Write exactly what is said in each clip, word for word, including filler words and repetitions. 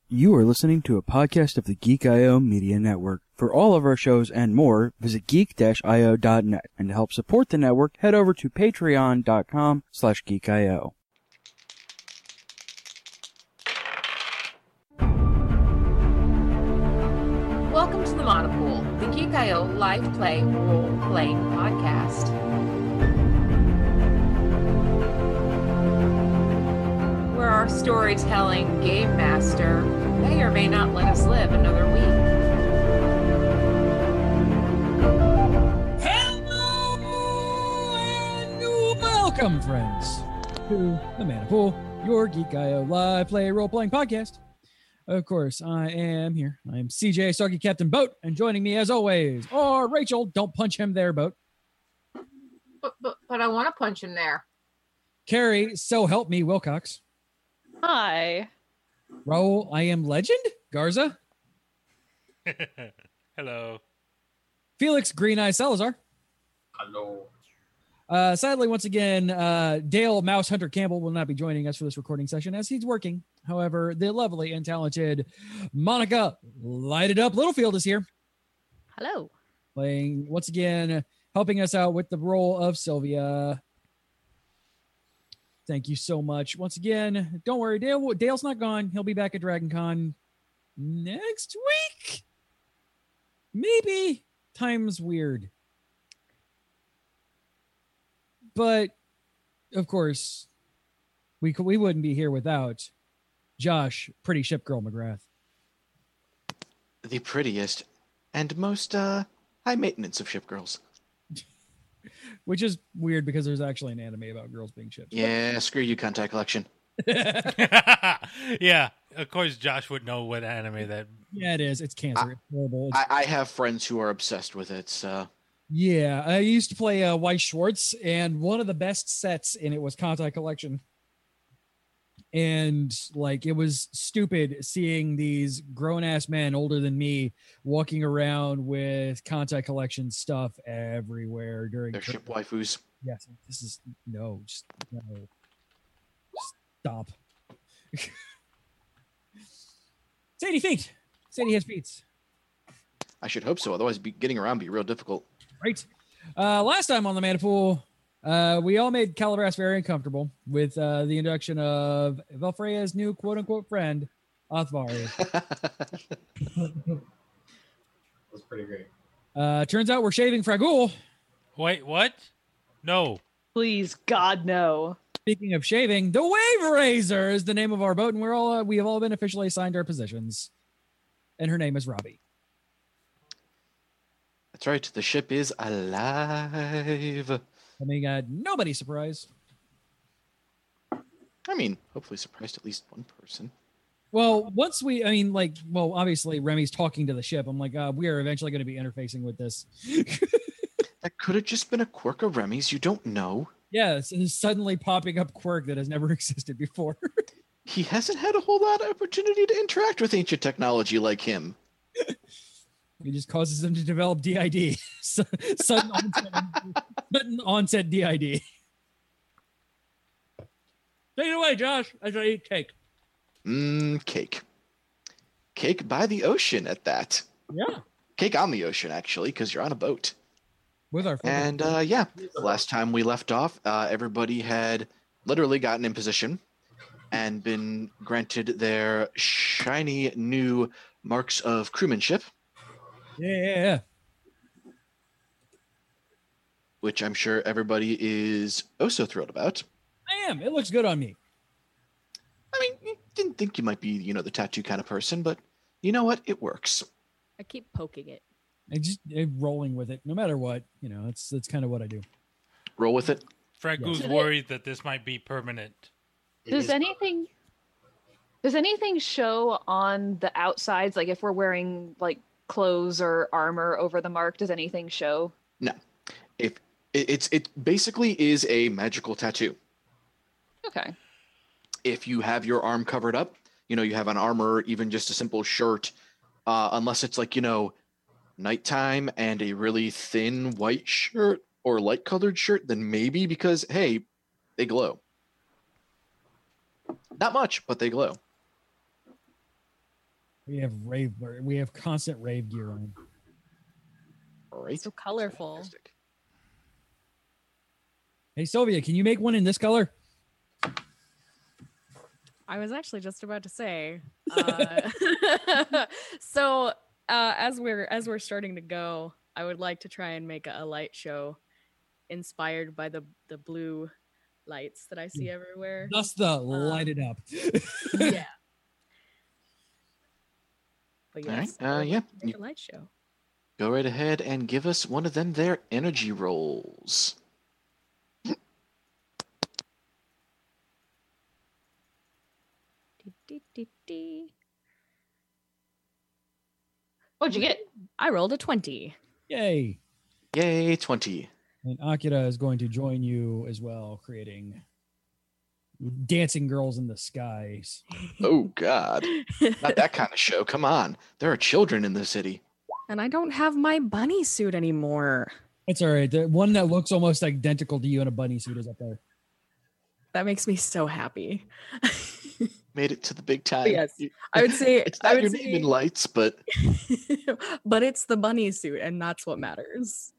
You are listening to a podcast of the Geek dot I O Media Network. For all of our shows and more, visit geek dash I O dot net. And to help support the network, head over to patreon.com slash geekio. Welcome to the Monopool, the Geek dot I O live play role-playing podcast. Where our storytelling game master may or may not let us live another week. Hello and welcome, friends, to the Monopool, your Geek dot I O live play role-playing podcast. Of course, I am here. I'm C J Starkey Captain Boat, and joining me as always, or Rachel, don't punch him there, Boat. But, but, but I want to punch him there. Carrie, so help me, Wilcox. Hi. Raul, I am Legend, Garza. Hello. Felix, Green Eye Salazar. Hello. Uh, sadly, once again, uh, Dale Mouse Hunter Campbell will not be joining us for this recording session as he's working. However, the lovely and talented Monica Light It Up Littlefield is here. Hello. Playing, once again, helping us out with the role of Sylvia. Thank you so much. Once again, don't worry, Dale. Dale's not gone. He'll be back at Dragon Con next week. Maybe. Time's weird. But, of course, we we wouldn't be here without Josh, Pretty Ship Girl McGrath. The prettiest and most uh, high maintenance of ship girls. Which is weird because there's actually an anime about girls being shipped. Yeah, screw you, Contact Collection. Yeah, of course Josh would know what anime that... Yeah, it is. It's cancer. I, it's horrible. It's... I, I have friends who are obsessed with it, so... Yeah, I used to play uh, Weiss Schwartz, and one of the best sets in it was Contact Collection. And, like, it was stupid seeing these grown-ass men older than me walking around with Contact Collection stuff everywhere during... They're ship waifus. Yes, this is... No, just... No. Stop. Sadie feet. Sadie has feet. I should hope so, otherwise be, getting around be real difficult. Right. Uh, last time on the Monopool, uh, we all made Calabras very uncomfortable with uh, the introduction of Valfreya's new quote-unquote friend, Othvari. That's pretty great. Uh, turns out we're shaving Fragul. Wait, what? No. Please, God, no. Speaking of shaving, the Wave Razor is the name of our boat, and we're all uh, we have all been officially assigned our positions. And her name is Robbie. That's right, the ship is alive. I mean, uh, nobody's surprised. I mean, hopefully surprised at least one person. Well, once we, I mean, like, well, obviously Remy's talking to the ship. I'm like, uh, we are eventually going to be interfacing with this. That could have just been a quirk of Remy's, you don't know. Yes, it is suddenly popping up quirk that has never existed before. He hasn't had a whole lot of opportunity to interact with ancient technology like him. It just causes them to develop D I D. Sudden onset, sudden onset D I D. Take it away, Josh. As I eat cake. Mmm, cake. Cake by the ocean at that. Yeah. Cake on the ocean, actually, because you're on a boat. With our friend. And uh, yeah, the last time we left off, uh, everybody had literally gotten in position and been granted their shiny new marks of crewmanship. Yeah, yeah, yeah. Which I'm sure everybody is oh so thrilled about. I am. It looks good on me. I mean, you didn't think you might be, you know, the tattoo kind of person, but you know what? It works. I keep poking it. I just I'm rolling with it, no matter what. You know, that's that's kind of what I do. Roll with it. Fragul's Yes. worried that this might be permanent. It Does is- anything does anything show on the outsides? Like if we're wearing like clothes or armor over the mark, does anything show? No, if it, it's it basically is a magical tattoo. Okay. If you have your arm covered up, you know, you have an armor, even just a simple shirt, uh, unless it's like, you know, nighttime and a really thin white shirt or light colored shirt, then maybe, because hey, they glow. Not much, but they glow. We have rave. We have constant rave gear on. Great. So colorful. Fantastic. Hey, Sylvia, can you make one in this color? I was actually just about to say. Uh, so uh, as we're as we're starting to go, I would like to try and make a, a light show inspired by the the blue lights that I see everywhere. Thus the light it up. Yeah. But All right. yes, I Uh, would yeah. like to make You a light show. go right ahead and give us one of them their energy rolls. Dee, dee, dee, dee. What'd you get? I rolled a twenty. Yay. Yay, twenty. And Akira is going to join you as well, creating dancing girls in the skies. Oh, God. Not that kind of show. Come on. There are children in the city. And I don't have my bunny suit anymore. It's all right. The one that looks almost identical to you in a bunny suit is up there. That makes me so happy. Made it to the big time. Yes, You- I would say It's I not would your say, name in lights, but but it's the bunny suit, and that's what matters.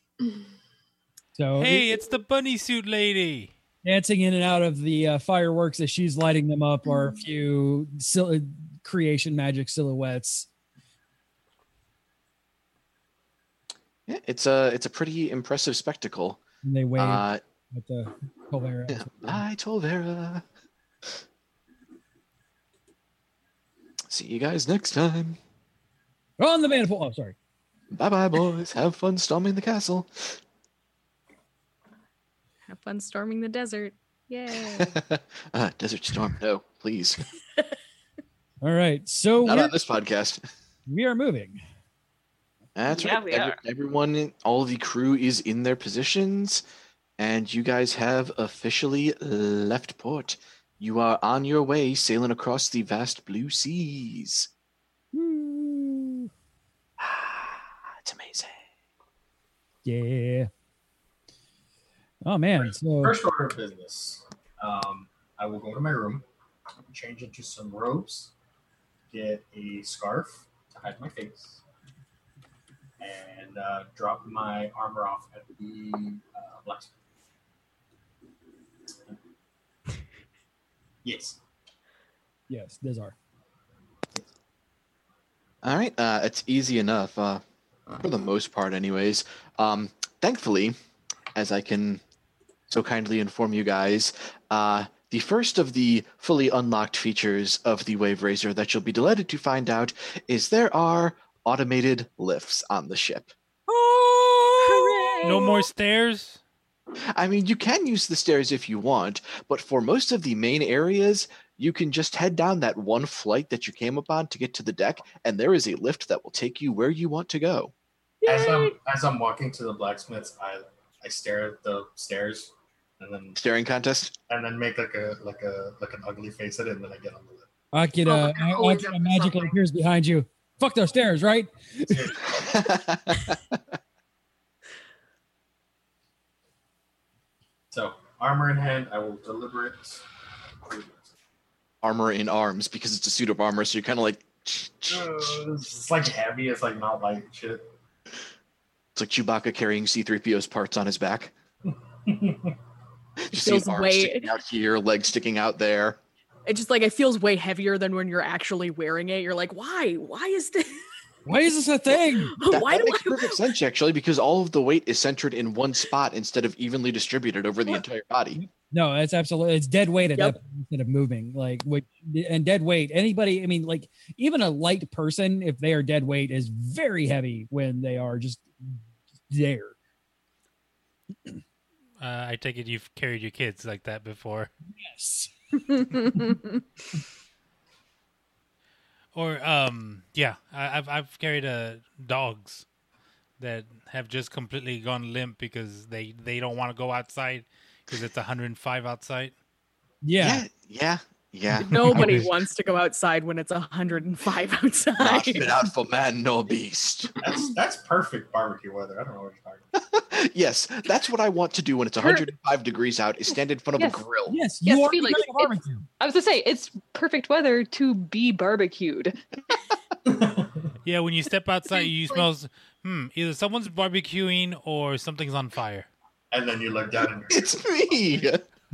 So Hey, it's the bunny suit lady. dancing in and out of the uh, fireworks as she's lighting them up are a few sil- creation magic silhouettes. yeah, it's a it's a pretty impressive spectacle. And they wave Uh, at the Colvera. yeah. Bye, Tolvera. See you guys next time. On the manifold. Oh, sorry. Bye bye, boys. Have fun storming the castle. Have fun storming the desert. Yay. uh, Desert Storm. No, please. All right. So Not we're, on this podcast. we are moving. That's Yeah, right. we Every- are. everyone, all the crew is in their positions, and you guys have officially left port. You are on your way, sailing across the vast blue seas. Woo. Ah, it's amazing. Yeah. Oh man. So First order of business. Um, I will go to my room, change into some robes, get a scarf to hide my face, and uh, drop my armor off at the uh, blacksmith. Yes. yes, these are. All right, uh, it's easy enough, uh, for the most part, anyways. Um, thankfully, as I can so kindly inform you guys, uh, the first of the fully unlocked features of the Wave Razor that you'll be delighted to find out is there are automated lifts on the ship. No more stairs? I mean, you can use the stairs if you want, but for most of the main areas, you can just head down that one flight that you came upon to get to the deck, and there is a lift that will take you where you want to go. As I'm as I'm walking to the blacksmith's, I I stare at the stairs and then Staring contest? and then make like a like a like an ugly face at it, and then I get on the lift. Akira, Oh, always Akira up to magically something. appears behind you. Fuck those stairs, right? So armor in hand, I will deliver it. Armor in arms, because it's a suit of armor, so you're kind of like... Uh, it's like heavy. It's like not light shit. It's like Chewbacca carrying C three P O's parts on his back. You see feels arms way- sticking out here, legs sticking out there. It just like it feels way heavier than when you're actually wearing it. You're like, why? Why is this? Why is this a thing? That, why that do makes I? perfect sense, actually, because all of the weight is centered in one spot instead of evenly distributed over the entire body. No, it's absolutely it's dead weight at Yep. that point instead of moving. Like which and dead weight. Anybody, I mean, like even a light person, if they are dead weight, is very heavy when they are just there. Uh, I take it you've carried your kids like that before. Yes. Or, um, yeah, I, I've I've carried uh, dogs that have just completely gone limp because they, they don't want to go outside because it's one hundred five outside. Yeah. yeah, yeah. yeah. Nobody I was wants to go outside when it's one hundred five outside. Not fit out for man nor beast. That's that's perfect barbecue weather. I don't know what you're talking about. Yes, that's what I want to do when it's one hundred five degrees out, is stand in front of Yes. a grill. Yes, Yes, you are Felix, doing a it's- barbecue. I was gonna say it's perfect weather to be barbecued. Yeah, when you step outside, you smell, hmm, either someone's barbecuing or something's on fire. And then you look down and It's me.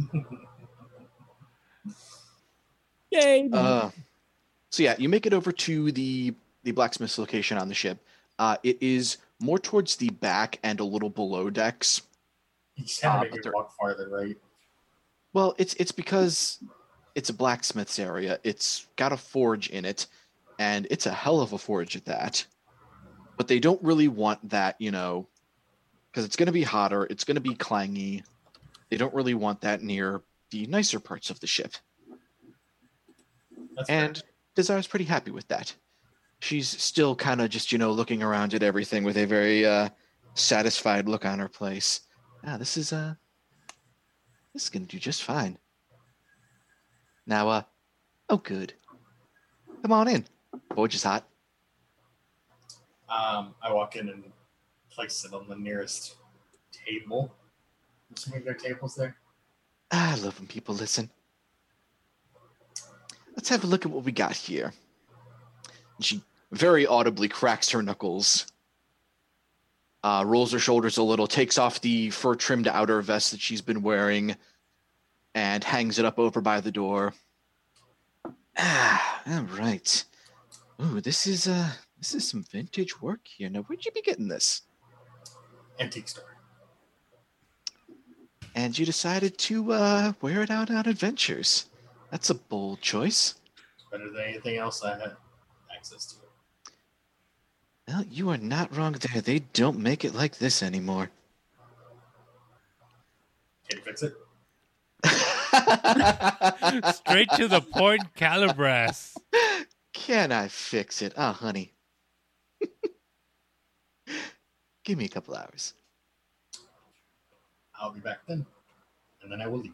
Yay! Uh, so yeah, you make it over to the the blacksmith's location on the ship. Uh, it is more towards the back and a little below decks. you just have Uh, to make but it they're- walk farther, right? Well, it's it's because it's a blacksmith's area. It's got a forge in it, and it's a hell of a forge at that. But they don't really want that, you know, because it's going to be hotter. It's going to be clangy. They don't really want that near the nicer parts of the ship. That's And Desire's pretty happy with that. She's still kind of just, you know, looking around at everything with a very uh, satisfied look on her face. Ah, this is uh, this is gonna do just fine. Now, uh, oh, good. Come on in. Forge is hot. Um, I walk in and place it on the nearest table. Assuming there are tables there. Ah, I love when people listen. Let's have a look at what we got here. And she very audibly cracks her knuckles, uh, rolls her shoulders a little, takes off the fur-trimmed outer vest that she's been wearing, and hangs it up over by the door. Ah, all right. Ooh, this is uh, this is some vintage work here. Now, where'd you be getting this? Antique store. And you decided to uh, wear it out on adventures. That's a bold choice. Better than anything else I had access to. Well, you are not wrong there. They don't make it like this anymore. Can you fix it? Straight to the point, Calibras. Can I fix it? Ah, honey. Give me a couple hours. I'll be back then. And then I will leave.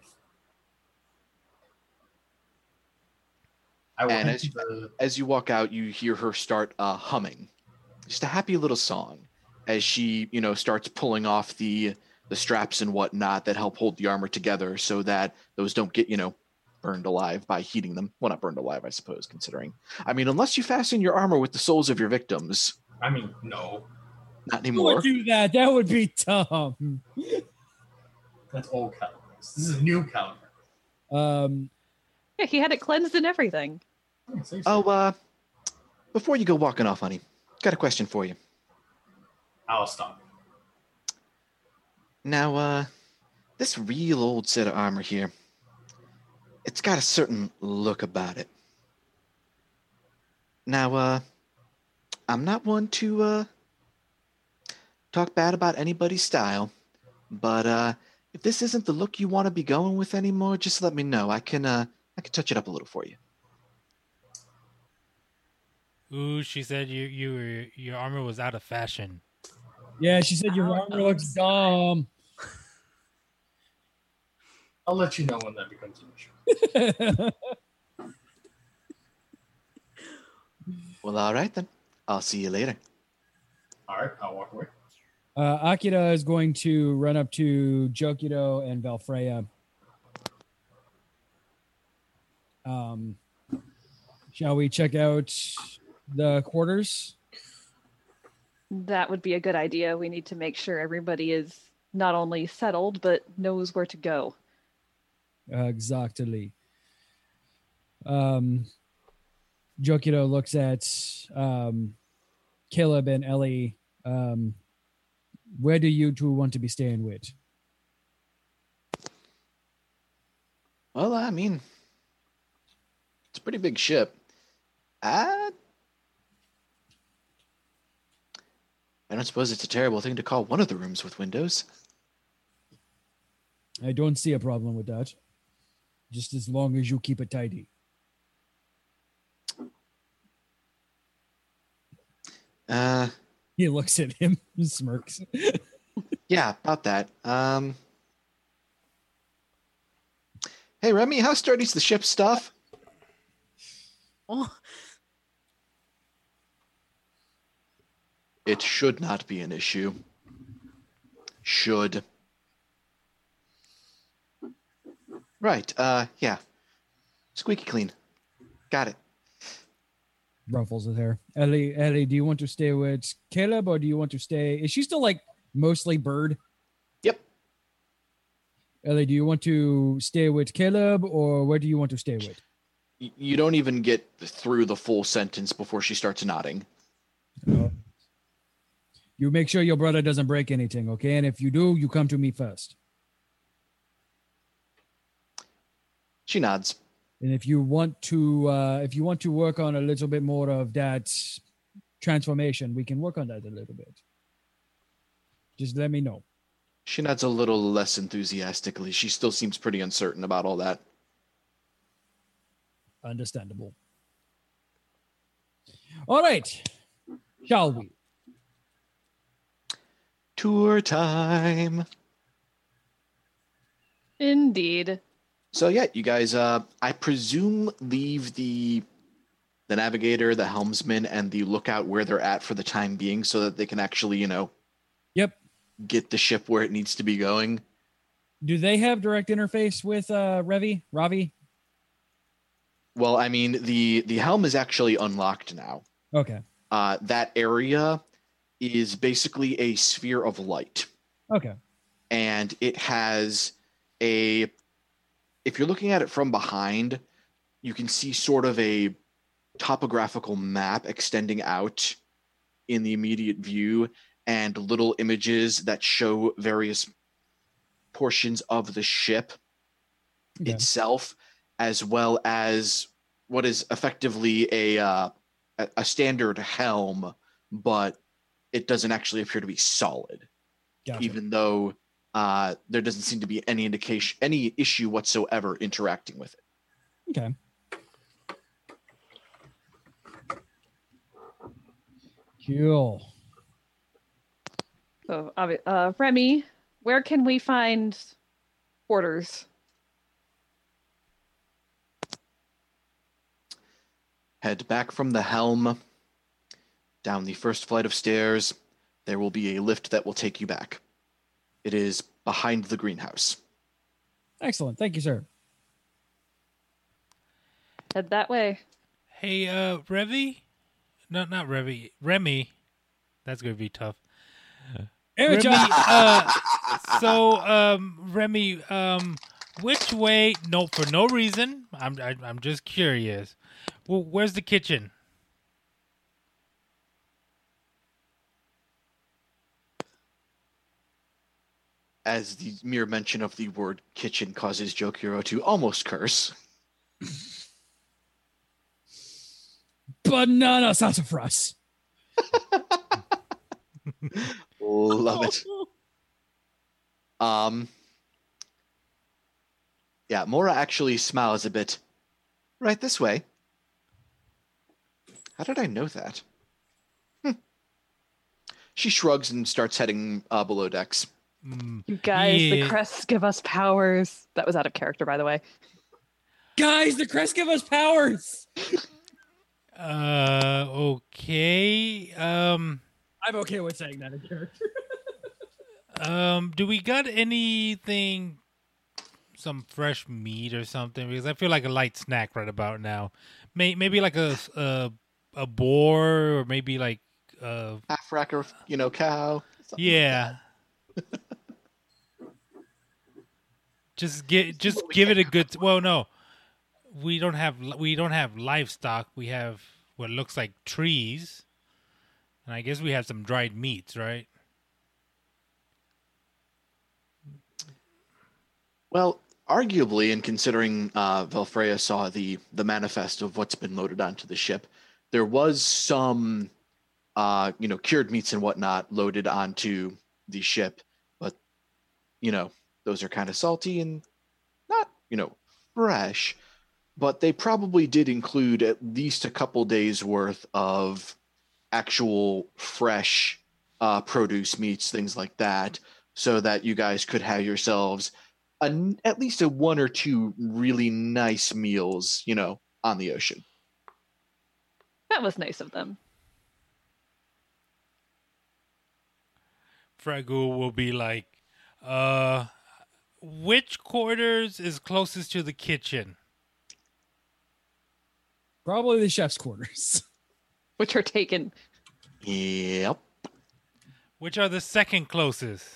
I will And head as to you- the As you walk out, you hear her start uh, humming. Just a happy little song as she, you know, starts pulling off the the straps and whatnot that help hold the armor together so that those don't get, you know, burned alive by heating them. Well, not burned alive, I suppose, considering. I mean, unless you fasten your armor with the souls of your victims. I mean, no. Not Who anymore. would do that? That would be dumb. That's old calibers. This is new caliber. Um, Yeah, he had it cleansed and everything. Yeah, seriously. Oh, uh, before you go walking off, honey, got a question for you. I'll stop. Now, uh, this real old set of armor here, it's got a certain look about it. Now, uh, I'm not one to, uh, talk bad about anybody's style, but, uh, if this isn't the look you want to be going with anymore, just let me know. I can, uh, I can touch it up a little for you. Ooh, she said you you were, your armor was out of fashion. yeah, she said your Ouch. armor looks dumb. I'll let you know when that becomes an issue. Well, all right then. I'll see you later. All right, I'll walk away. Uh, Akira is going to run up to Jokido and Valfreya. Um, shall we check out the quarters? That would be a good idea. We need to make sure everybody is not only settled, but knows where to go. Uh, exactly. Um, Jokido looks at um, Caleb and Ellie. Um, where do you two want to be staying with? Well, I mean, it's a pretty big ship. I, I don't suppose it's a terrible thing to call one of the rooms with windows. I don't see a problem with that. Just as long as you keep it tidy. Uh, He looks at him and smirks. yeah, about that. Um, hey, Remy, how sturdy's the ship stuff? Oh, It should not be an issue. Should. Right, uh, yeah. Squeaky clean. Got it. ruffles his hair. Ellie, Ellie, do you want to stay with Caleb or do you want to stay? Is she still like mostly bird? Yep. Ellie, do you want to stay with Caleb or where do you want to stay with? Y- You don't even get through the full sentence before she starts nodding. Oh. You make sure your brother doesn't break anything, okay? And if you do, you come to me first. She nods. And if you want to, uh, if you want to work on a little bit more of that transformation, we can work on that a little bit. Just let me know. She nods a little less enthusiastically. She still seems pretty uncertain about all that. Understandable. All right. Shall we? Tour time. Indeed. So yeah, you guys, uh, I presume leave the the navigator, the helmsman, and the lookout where they're at for the time being, so that they can actually, you know, Yep. get the ship where it needs to be going. Do they have direct interface with uh, Revi? Ravi? Well, I mean, the the helm is actually unlocked now. Okay. Uh, that area is basically a sphere of light, Okay. and it has a. If you're looking at it from behind, you can see sort of a topographical map extending out in the immediate view, and little images that show various portions of the ship Okay. itself, as well as what is effectively a uh, a a standard helm, but it doesn't actually appear to be solid, Gotcha. even though uh, there doesn't seem to be any indication, any issue whatsoever interacting with it. Okay. Cool. So, obvi- uh, Remy, where can we find quarters? Head back from the helm, down the first flight of stairs. There will be a lift that will take you back. It is behind the greenhouse. Excellent. Thank you, sir. Head that way. Hey, uh, Revi? No, not Revi. Remy. That's going to be tough. Hey, Remy, John. uh, so, um, Remy, um, which way? No, for no reason. I'm, I, I'm just curious. Well, where's the kitchen? As the mere mention of the word kitchen causes Jokiro to almost curse. Banana sassafras. Love it. Um, yeah, Mora actually smiles a bit. Right this way. How did I know that? Hmm. She shrugs and starts heading uh, below decks. Mm, You guys, Yeah. the crests give us powers. That was out of character, by the way. Guys, the crest give us powers. uh, okay. Um, I'm okay with saying that in character. um, do we got anything, some fresh meat or something? Because I feel like a light snack right about now. May, maybe like a, a, a boar or maybe like, uh, Half rack of, you know, cow. something like yeah. Just get, just give it a good. Well, no, we don't have we don't have livestock. We have what looks like trees, and I guess we have some dried meats, right? Well, arguably, and considering uh, Valfreya saw the the manifest of what's been loaded onto the ship, there was some, uh, you know, cured meats and whatnot loaded onto the ship, but you know, those are kind of salty and not, you know, fresh. But they probably did include at least a couple days worth of actual fresh uh, produce, meats, things like that, so that you guys could have yourselves a, at least a one or two really nice meals, you know, on the ocean. That was nice of them. Fragul will be like, uh, which quarters is closest to the kitchen? Probably the chef's quarters. which are taken. Yep. Which are the second closest?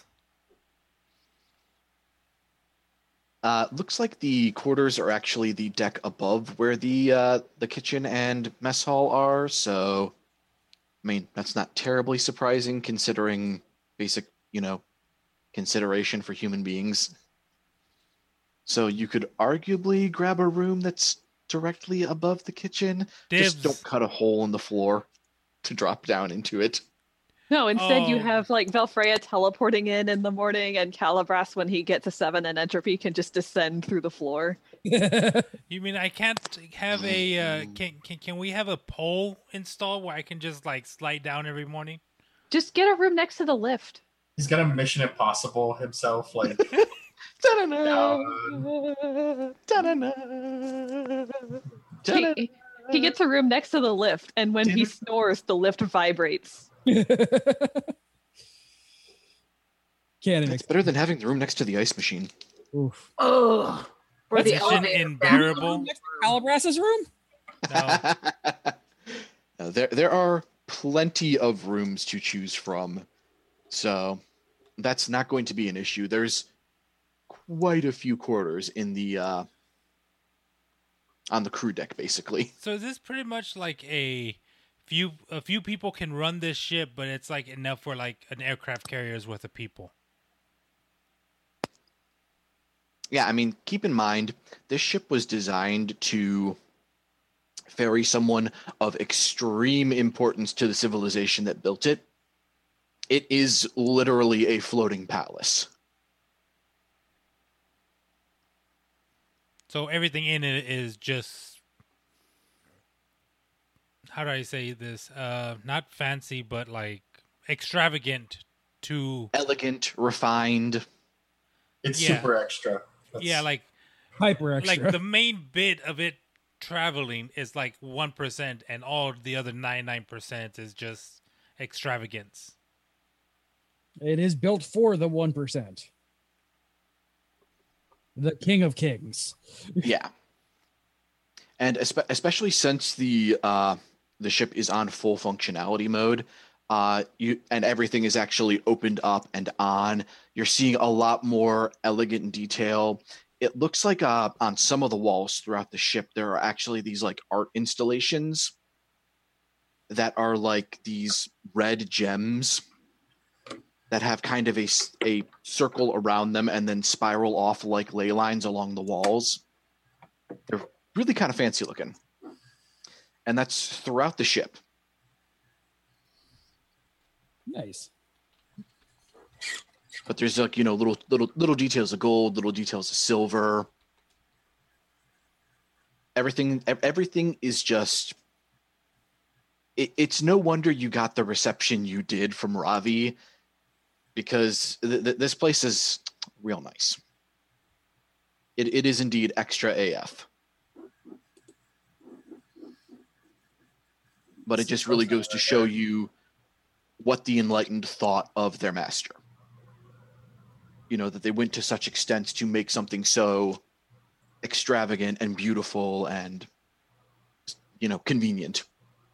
Uh, looks like the quarters are actually the deck above where the uh, the kitchen and mess hall are. So, I mean, that's not terribly surprising considering basic, you know, consideration for human beings. So you could arguably grab a room that's directly above the kitchen. Dibs. Just don't cut a hole in the floor to drop down into it. No, instead you Oh. have like Velfreya teleporting in in the morning, and Calibras, when he gets a seven in entropy, can just descend through the floor. You mean I can't have a uh, Mm. can, can can we have a pole installed where I can just like slide down every morning? Just get a room next to the lift. He's gonna Mission Impossible himself, like Ta-da-da! Ta-da-da! Ta-da-da! He, he gets a room next to the lift, and when he Damn it. snores, the lift vibrates. Cannon. That's better than having the room next to the ice machine. Oof. Ugh. Or the Mission elevator. unbearable. Next to Calabras's room? No. No, there, there are plenty of rooms to choose from, so that's not going to be an issue. There's quite a few quarters in the uh, on the crew deck, basically. So is this pretty much like a few a few people can run this ship, but it's like enough for like an aircraft carrier's worth of people? Yeah, I mean, keep in mind, this ship was designed to ferry someone of extreme importance to the civilization that built it. It is literally a floating palace. So everything in it is just, how do I say this? Uh, not fancy, but like extravagant to, Elegant, refined. it's Yeah. super extra. That's- yeah, like Hyper extra. like the main bit of it traveling is like one percent, and all the other ninety-nine percent is just extravagance. It is built for the one percent. The king of kings. Yeah. And espe- especially since the uh, the ship is on full functionality mode, uh, you and everything is actually opened up and on, you're seeing a lot more elegant detail. It looks like uh, on some of the walls throughout the ship, there are actually these like art installations that are like these red gems that have kind of a, s- a circle around them and then spiral off like ley lines along the walls. They're really kind of fancy looking. And that's throughout the ship. Nice. But there's like, you know, little little little details of gold, little details of silver. Everything ev- everything is just it, it's no wonder you got the reception you did from Ravi, because th- th- this place is real nice. It it is indeed extra A F. But it just really goes to show you what the Enlightened thought of their master. You know, that they went to such extents to make something so extravagant and beautiful and, you know, convenient.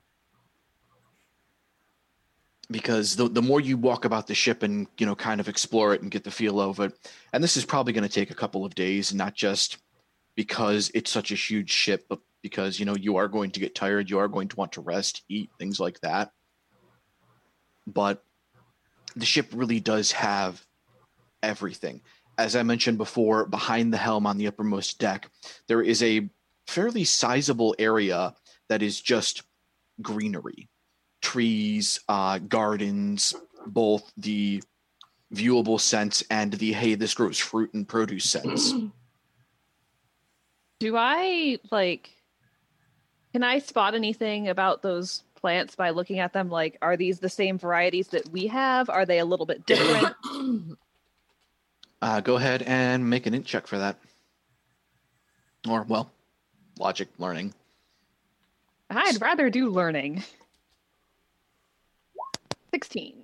Because the, the more you walk about the ship and, you know, kind of explore it and get the feel of it, and this is probably going to take a couple of days, not just because it's such a huge ship, but because, you know, you are going to get tired, you are going to want to rest, eat, things like that. But the ship really does have everything. As I mentioned before, behind the helm on the uppermost deck, there is a fairly sizable area that is just greenery. Trees, uh, gardens, both the viewable sense and the, hey, this grows fruit and produce sense. Do I like? Can I spot anything about those plants by looking at them? Like, are these the same varieties that we have? Are they a little bit different? Uh, go ahead and make an int check for that. Or, well, logic learning. I'd rather do learning. sixteen.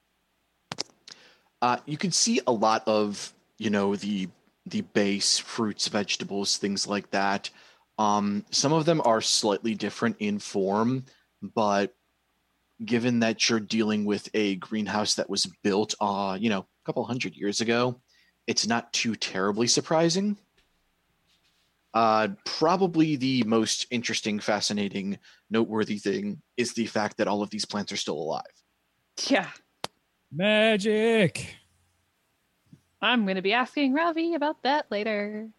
Uh, you can see a lot of, you know, the the base fruits, vegetables, things like that. Um, some of them are slightly different in form, but given that you're dealing with a greenhouse that was built, uh, you know, a couple hundred years ago, it's not too terribly surprising. Uh, probably the most interesting, fascinating, noteworthy thing is the fact that all of these plants are still alive. Yeah. Magic. I'm going to be asking Ravi about that later.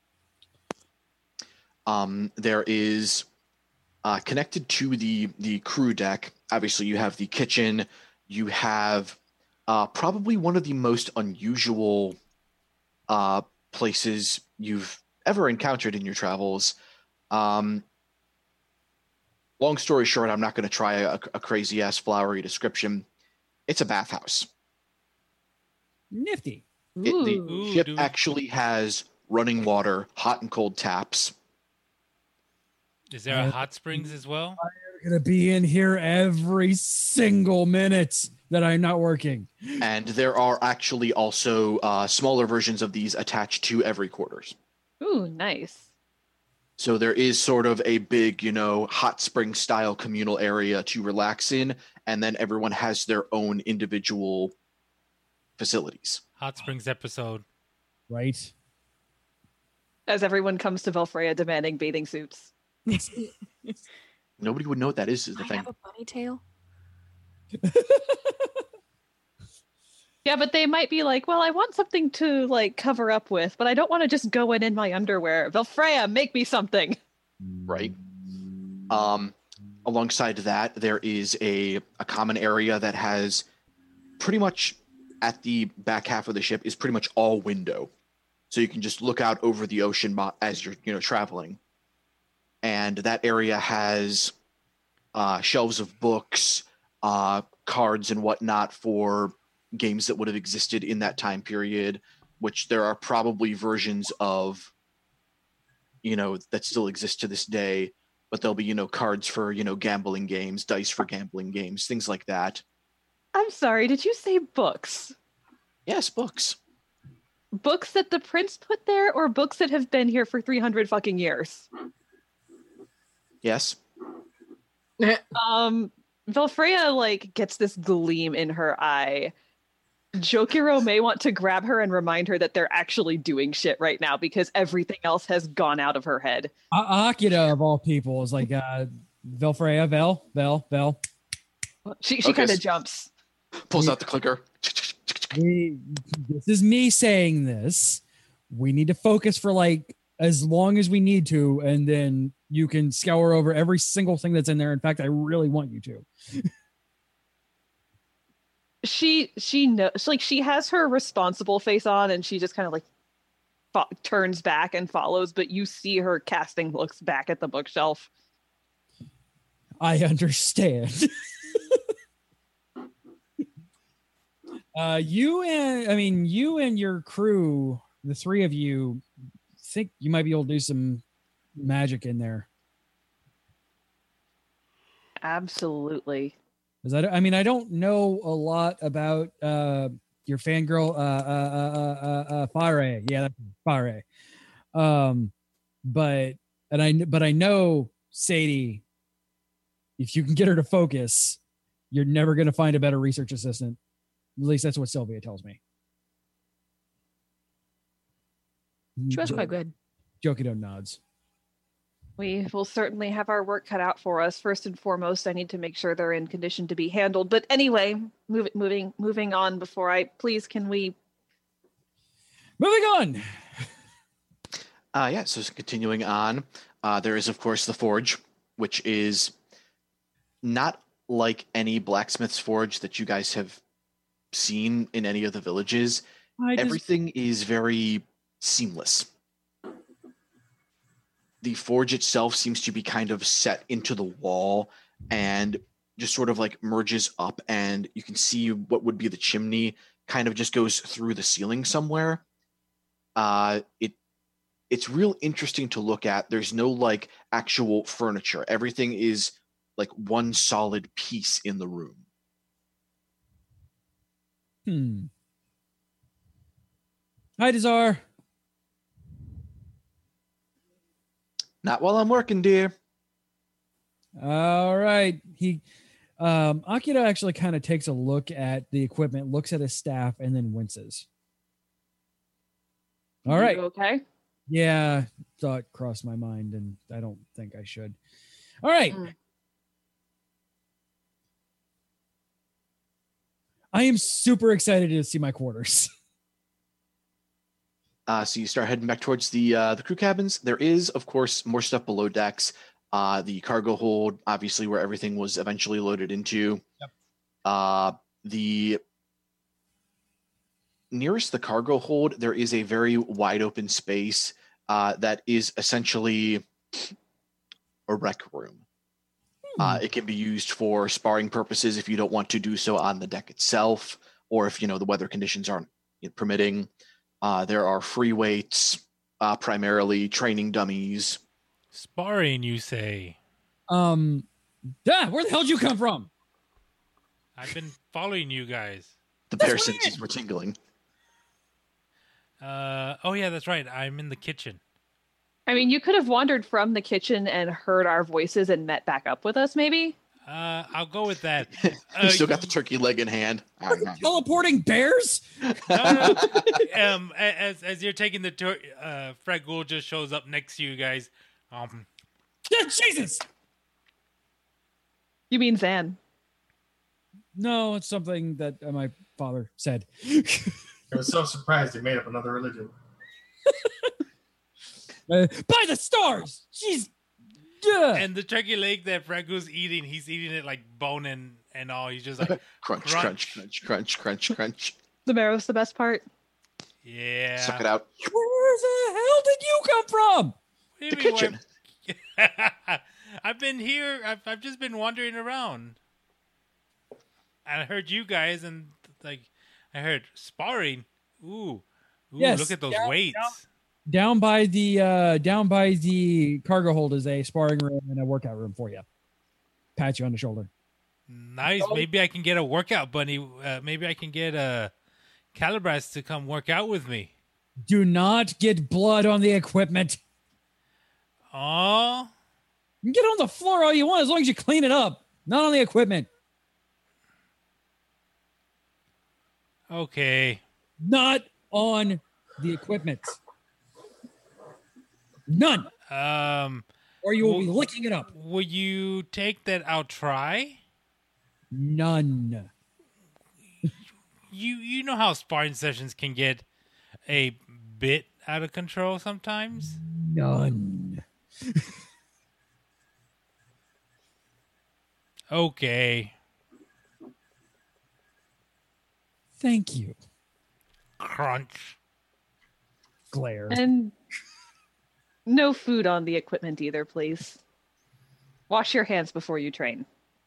Um, there is uh, connected to the the crew deck. Obviously, you have the kitchen. You have uh, probably one of the most unusual uh, places you've ever encountered in your travels. Um, long story short, I'm not going to try a, a crazy ass flowery description. It's a bathhouse. Nifty. It, the Ooh, ship dude. actually has running water, hot and cold taps. Is there a hot springs as well? I'm going to be in here every single minute that I'm not working. And there are actually also uh, smaller versions of these attached to every quarters. Ooh, nice. So there is sort of a big, you know, hot spring style communal area to relax in, and then everyone has their own individual facilities. Hot springs episode. Right. As everyone comes to Velfreya demanding bathing suits. Nobody would know what that is, is the I thing. have a ponytail. Yeah, but they might be like, well, I want something to like cover up with, but I don't want to just go in in my underwear. Velfreya, make me something. Right. Um, alongside that, there is a, a common area that has pretty much at the back half of the ship is pretty much all window. So you can just look out over the ocean mo- as you're, you know, traveling. And that area has uh, shelves of books, uh, cards and whatnot for games that would have existed in that time period, which there are probably versions of, you know, that still exist to this day, but there'll be, you know, cards for, you know, gambling games, dice for gambling games, things like that. I'm sorry, did you say books? Yes, books. Books that the prince put there, or books that have been here for three hundred fucking years? Yes. Um, Velfreya, like, gets this gleam in her eye. Jokiro may want to grab her and remind her that they're actually doing shit right now because everything else has gone out of her head. A- Akira, of all people, is like, uh, Velfreya, Vel, Vel, Vel. She she Okay, kind of so- jumps. Pulls out the clicker. We, this is me saying this. We need to focus for like as long as we need to, and then you can scour over every single thing that's in there. In fact, I really want you to. She she knows, like, she has her responsible face on, and she just kind of like fo- turns back and follows. But you see her casting looks back at the bookshelf. I understand. uh, you and I mean, you and your crew, the three of you, think you might be able to do some magic in there. Absolutely. Because I, I mean, I don't know a lot about uh, your fangirl, uh, uh, uh, uh, uh, Fare. Yeah, that's Fare. Um, but and I but I know Sadie. If you can get her to focus, you're never going to find a better research assistant. At least that's what Sylvia tells me. She was quite good. Jokido nods. We will certainly have our work cut out for us. First and foremost, I need to make sure they're in condition to be handled. But anyway, move, moving moving on before I please can we Moving on. Uh, yeah, so continuing on, uh, there is, of course, the forge, which is not like any blacksmith's forge that you guys have seen in any of the villages. I just, Everything is very seamless. The forge itself seems to be kind of set into the wall and just sort of like merges up, and you can see what would be the chimney kind of just goes through the ceiling somewhere. Uh, it it's real interesting to look at. There's no like actual furniture. Everything is like one solid piece in the room. hmm. Hi, Dazar. Not while I'm working, dear. All right. He Um, Akira actually kind of takes a look at the equipment, looks at his staff, and then winces. All right. You okay? Yeah, thought crossed my mind, and I don't think I should. All right. Mm. I am super excited to see my quarters. Uh, so you start heading back towards the uh, the crew cabins. There is, of course, more stuff below decks. Uh, the cargo hold, obviously, where everything was eventually loaded into. Yep. Uh, the nearest the cargo hold, there is a very wide open space uh, that is essentially a rec room. Hmm. Uh, it can be used for sparring purposes if you don't want to do so on the deck itself, or if you know the weather conditions aren't permitting. Uh, there are free weights, uh, primarily training dummies. Sparring, you say? Um, yeah, where the hell did you come from? I've been following you guys. The That's bear weird. senses were tingling. Uh, oh yeah, that's right. I'm in the kitchen. I mean, you could have wandered from the kitchen and heard our voices and met back up with us, maybe. Uh, I'll go with that. You Uh, still got the turkey leg in hand. Teleporting bears? no, no. um, a- as as you're taking the tour, uh, Fred Gould just shows up next to you guys. Um, Yeah, Jesus! You mean Zan? No, it's something that uh, my father said. I was so surprised he made up another religion. Uh, by the stars! Jeez! Yeah. and the turkey leg that Fred Gould's eating, he's eating it like bone and, and all. He's just like, crunch, crunch, crunch, crunch, crunch, crunch. The marrow's the best part. yeah. Suck it out. Where the hell did you come from? What do The you mean, kitchen. where- I've been here. I've I've just been wandering around. I heard you guys, and like I heard sparring. Ooh, ooh! Yes, Look at those down- weights. down- Down by the uh, down by the cargo hold is a sparring room and a workout room for you. Pat you on the shoulder. Nice. Maybe I can get a workout bunny. Uh, maybe I can get a Calibras to come work out with me. Do not get blood on the equipment. Oh, You can get on the floor all you want as long as you clean it up. Not on the equipment. okay. Not on the equipment. None. Um, Or you will be Well- licking it up. will you take that? I'll try. None. You you know how sparring sessions can get a bit out of control sometimes. None. Okay. Thank you. Crunch. Glare. And no food on the equipment either, please. Wash your hands before you train.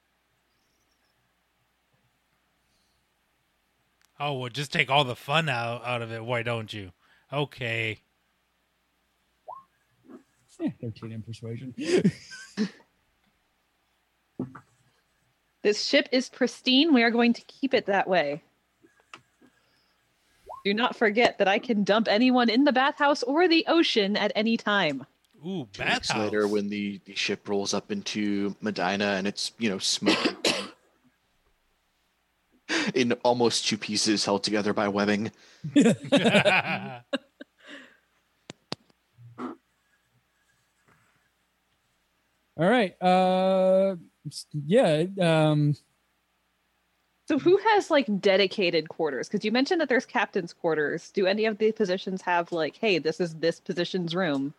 Oh, well, just take all the fun out, out of it. Why don't you? Okay. Eh, thirteen in persuasion. This ship is pristine. We are going to keep it that way. Do not forget that I can dump anyone in the bathhouse or the ocean at any time. Ooh, Two weeks bathhouse. later, when the, the ship rolls up into Medina and it's, you know, smoking in almost two pieces held together by webbing. All right. Uh, yeah. Um, So who has like dedicated quarters? Because you mentioned that there's captain's quarters. Do any of the positions have like, hey, this is this position's room?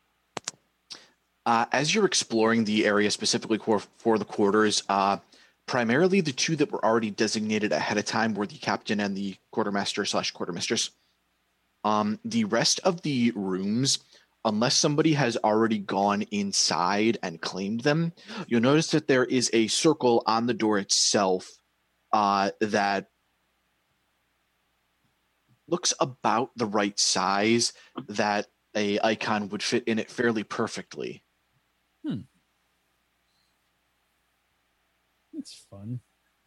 Uh, as you're exploring the area specifically for, for the quarters, uh, primarily the two that were already designated ahead of time were the captain and the quartermaster slash quartermistress. Um, the rest of the rooms, unless somebody has already gone inside and claimed them, you'll notice that there is a circle on the door itself uh, that looks about the right size that a icon would fit in it fairly perfectly. it's fun.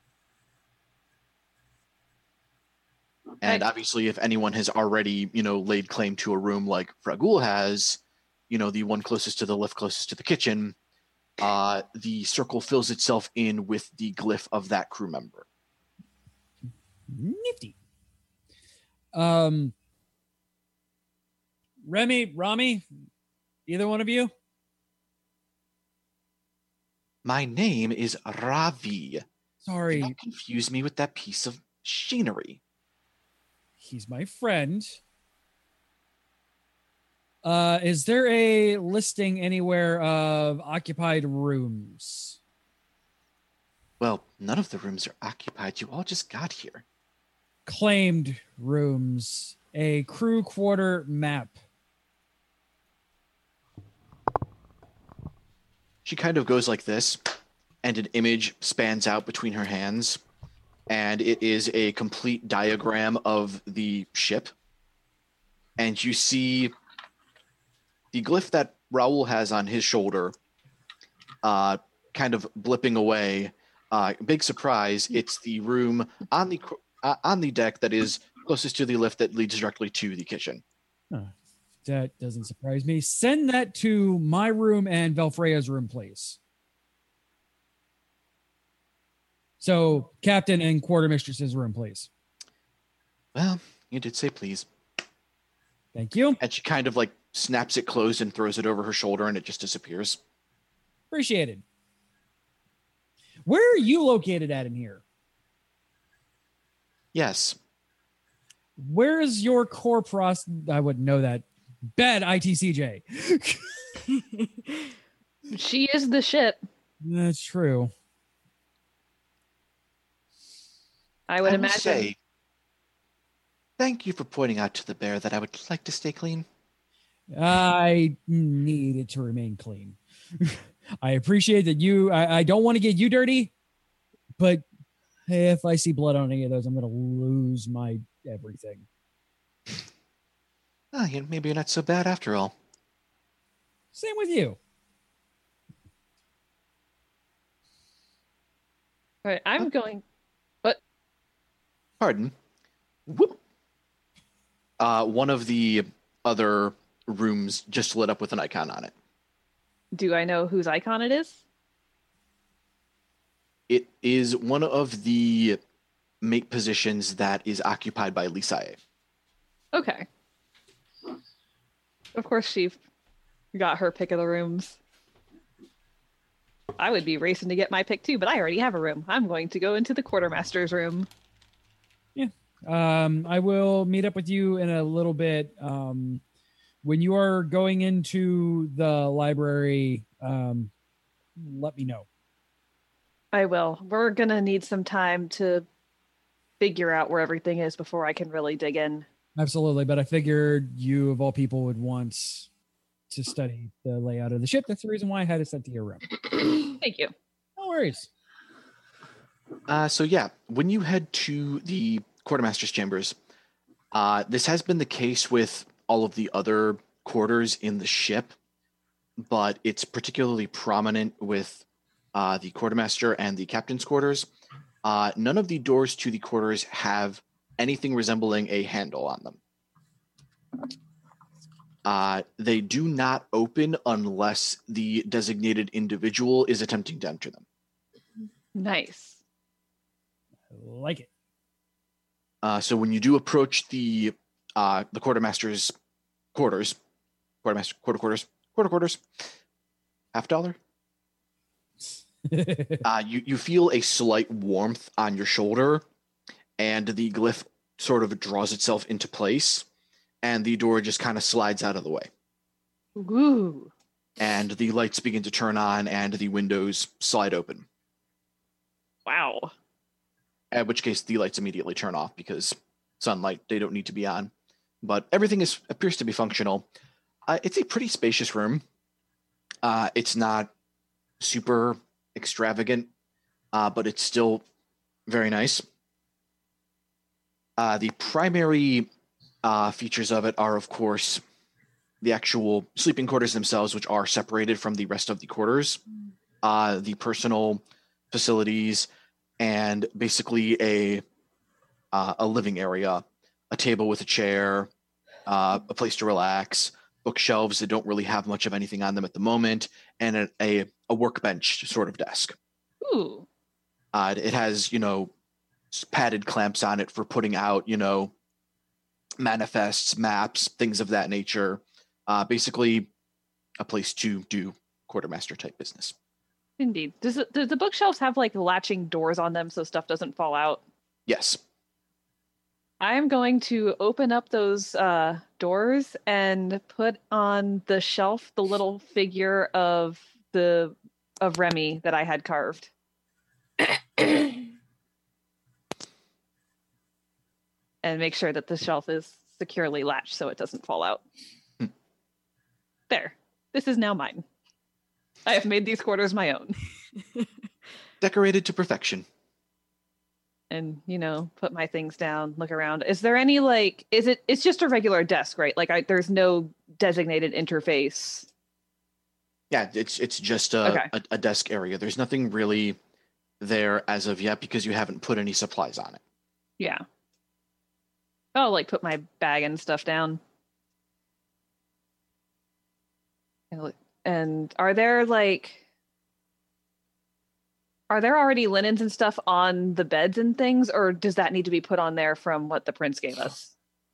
And I- obviously, if anyone has already, you know, laid claim to a room like Fragul has, you know, the one closest to the lift, closest to the kitchen, uh, the circle fills itself in with the glyph of that crew member. Nifty. Um, Remy, Rami, either one of you? My name is Ravi. Sorry. Do not confuse me with that piece of machinery. He's my friend. Uh, is there a listing anywhere of occupied rooms? Well, none of the rooms are occupied. You all just got here. Claimed rooms. A crew quarter map. She kind of goes like this, and an image spans out between her hands, and it is a complete diagram of the ship. And you see the glyph that Raul has on his shoulder, uh, kind of blipping away. Uh, big surprise! It's the room on the uh, on the deck that is closest to the lift that leads directly to the kitchen. Huh. That doesn't surprise me. Send that to my room and Valfreya's room, please. So, Captain and Quartermistress's room, please. Well, you did say please. Thank you. And she kind of like snaps it closed and throws it over her shoulder, and it just disappears. Appreciated. Where are you located at in here? Yes. Where is your core pros? I wouldn't know that. Bad I T C J. She is the ship. That's true. I would I will imagine. say, thank you for pointing out to the bear that I would like to stay clean. I need it to remain clean. I appreciate that you, I, I don't want to get you dirty, but if I see blood on any of those, I'm going to lose my everything. Ah, you maybe you're not so bad after all. Same with you. All right, I'm going. What? Pardon. Whoop. Uh, one of the other rooms just lit up with an icon on it. Do I know whose icon it is? It is one of the mate positions that is occupied by Lisae. Okay. Of course, she got her pick of the rooms. I would be racing to get my pick too, but I already have a room. I'm going to go into the quartermaster's room. Yeah. Um, I will meet up with you in a little bit. Um, when you are going into the library, um, let me know. I will. We're going to need some time to figure out where everything is before I can really dig in. Absolutely. But I figured you, of all people, would want to study the layout of the ship. That's the reason why I had it sent to your room. Thank you. No worries. Uh, so yeah, when you head to the quartermaster's chambers, uh, this has been the case with all of the other quarters in the ship, but it's particularly prominent with uh, the quartermaster and the captain's quarters. Uh, none of the doors to the quarters have anything resembling a handle on them. Uh, they do not open unless the designated individual is attempting to enter them. Nice. I like it. Uh, so when you do approach the uh, the quartermaster's quarters, quartermaster quarter quarters, quarter quarters, half dollar, uh, you you feel a slight warmth on your shoulder, and the glyph sort of draws itself into place, and the door just kind of slides out of the way. Ooh. And the lights begin to turn on, and the windows slide open. Wow. At which case the lights immediately turn off because sunlight, they don't need to be on. But everything is appears to be functional. Uh, it's a pretty spacious room. Uh, it's not super extravagant, uh, but it's still very nice. Uh, the primary uh, features of it are, of course, the actual sleeping quarters themselves, which are separated from the rest of the quarters, uh, the personal facilities, and basically a uh, a living area, a table with a chair, uh, a place to relax, bookshelves that don't really have much of anything on them at the moment, and a, a a workbench sort of desk. Ooh. Uh, it has, you know, padded clamps on it for putting out, you know, manifests, maps, things of that nature. Uh, basically, a place to do quartermaster type business. Indeed. Does it, do the bookshelves have like latching doors on them so stuff doesn't fall out? Yes. I'm going to open up those uh, doors and put on the shelf the little figure of the of Remy that I had carved. And make sure that the shelf is securely latched so it doesn't fall out. Hmm. There. This is now mine. I have made these quarters my own. Decorated to perfection. And, you know, put my things down, look around. Is there any, like, is it, it's just a regular desk, right? Like, I, there's no designated interface. Yeah, it's it's just a, Okay. a, a desk area. There's nothing really there as of yet because you haven't put any supplies on it. Yeah. Oh, like, put my bag and stuff down. And, look- and are there, like, are there already linens and stuff on the beds and things, or does that need to be put on there from what the prince gave us?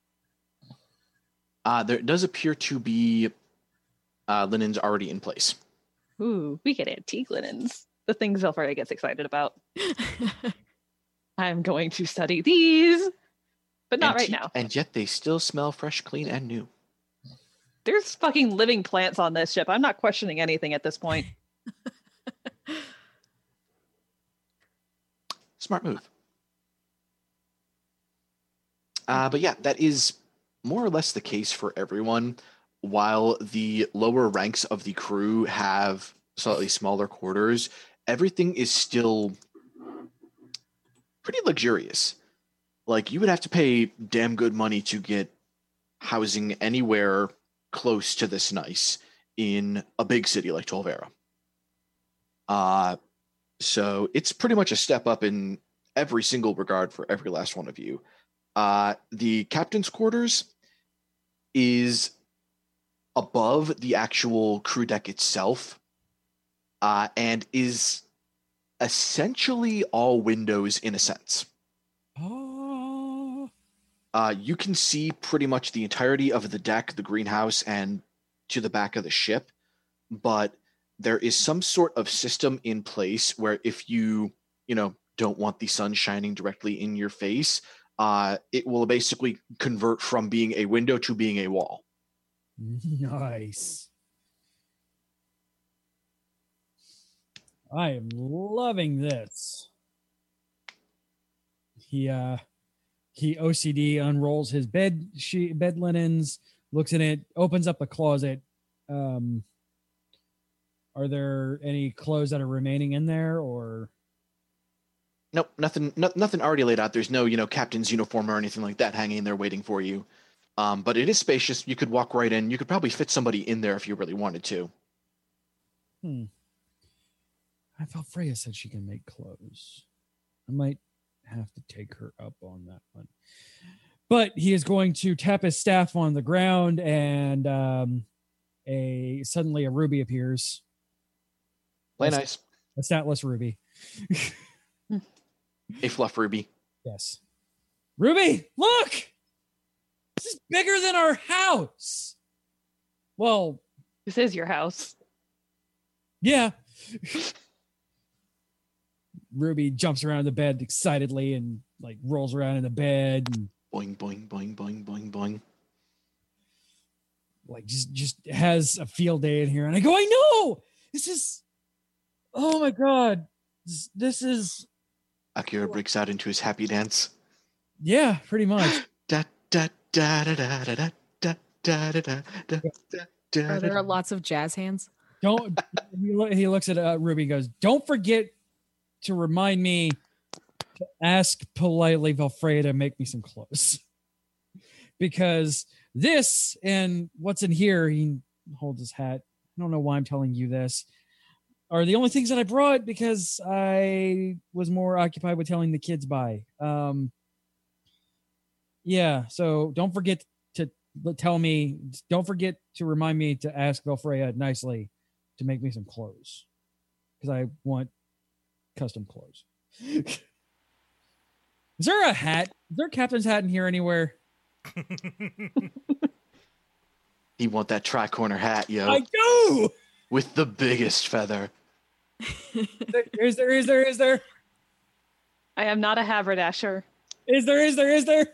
Uh, there does appear to be uh, linens already in place. Ooh, we get antique linens. The things Zelfaria gets excited about. I'm going to study these, but not right Antique, now. And yet they still smell fresh, clean, and new. There's fucking living plants on this ship. I'm not questioning anything at this point. Smart move. Uh, but yeah, that is more or less the case for everyone. While the lower ranks of the crew have slightly smaller quarters, everything is still pretty luxurious. Like, you would have to pay damn good money to get housing anywhere close to this nice in a big city like Tolvera. Uh, so it's pretty much a step up in every single regard for every last one of you. Uh, the captain's quarters is above the actual crew deck itself, uh, and is essentially all windows in a sense. Oh. Uh, you can see pretty much the entirety of the deck, the greenhouse, and to the back of the ship, but there is some sort of system in place where if you, you know, don't want the sun shining directly in your face, uh, it will basically convert from being a window to being a wall. Nice. I am loving this. He uh he O C D unrolls his bed sheet, bed linens, looks in it, opens up the closet. Um are there any clothes that are remaining in there, or Nope, nothing, no, nothing already laid out. There's no, you know, captain's uniform or anything like that hanging there waiting for you. Um, but it is spacious. You could walk right in. You could probably fit somebody in there if you really wanted to. Hmm. I thought Freya said she can make clothes. I might have to take her up on that one. But he is going to tap his staff on the ground, and um, a suddenly a ruby appears. Play That's- nice. A statless ruby. A fluff ruby. Yes. Ruby, look! This is bigger than our house. Well, This is your house. yeah. Ruby jumps around the bed excitedly and like rolls around in the bed and Boing, boing, boing, boing, boing, boing. like just just has a field day in here. And I go, I know this is, oh my god, this, this is Akira breaks out into his happy dance. yeah, pretty much. Da, da, da, da, da, da, da, da, da, da, da, da, Are there da. lots of jazz hands? Don't he, lo- he looks at uh, Ruby and goes, don't forget to remind me to ask politely Valfreya to make me some clothes. Because this and what's in here, he holds his hat. I don't know why I'm telling you this, are the only things that I brought because I was more occupied with telling the kids bye. Um, yeah, so don't forget to tell me, don't forget to remind me to ask Valfreya nicely to make me some clothes. because I want custom clothes. Is there a hat? Is there a captain's hat in here anywhere? You want that tri-corner hat, yo. I do! With the biggest feather. Is there, is there, is there? I am not a haberdasher. Is there, is there, is there?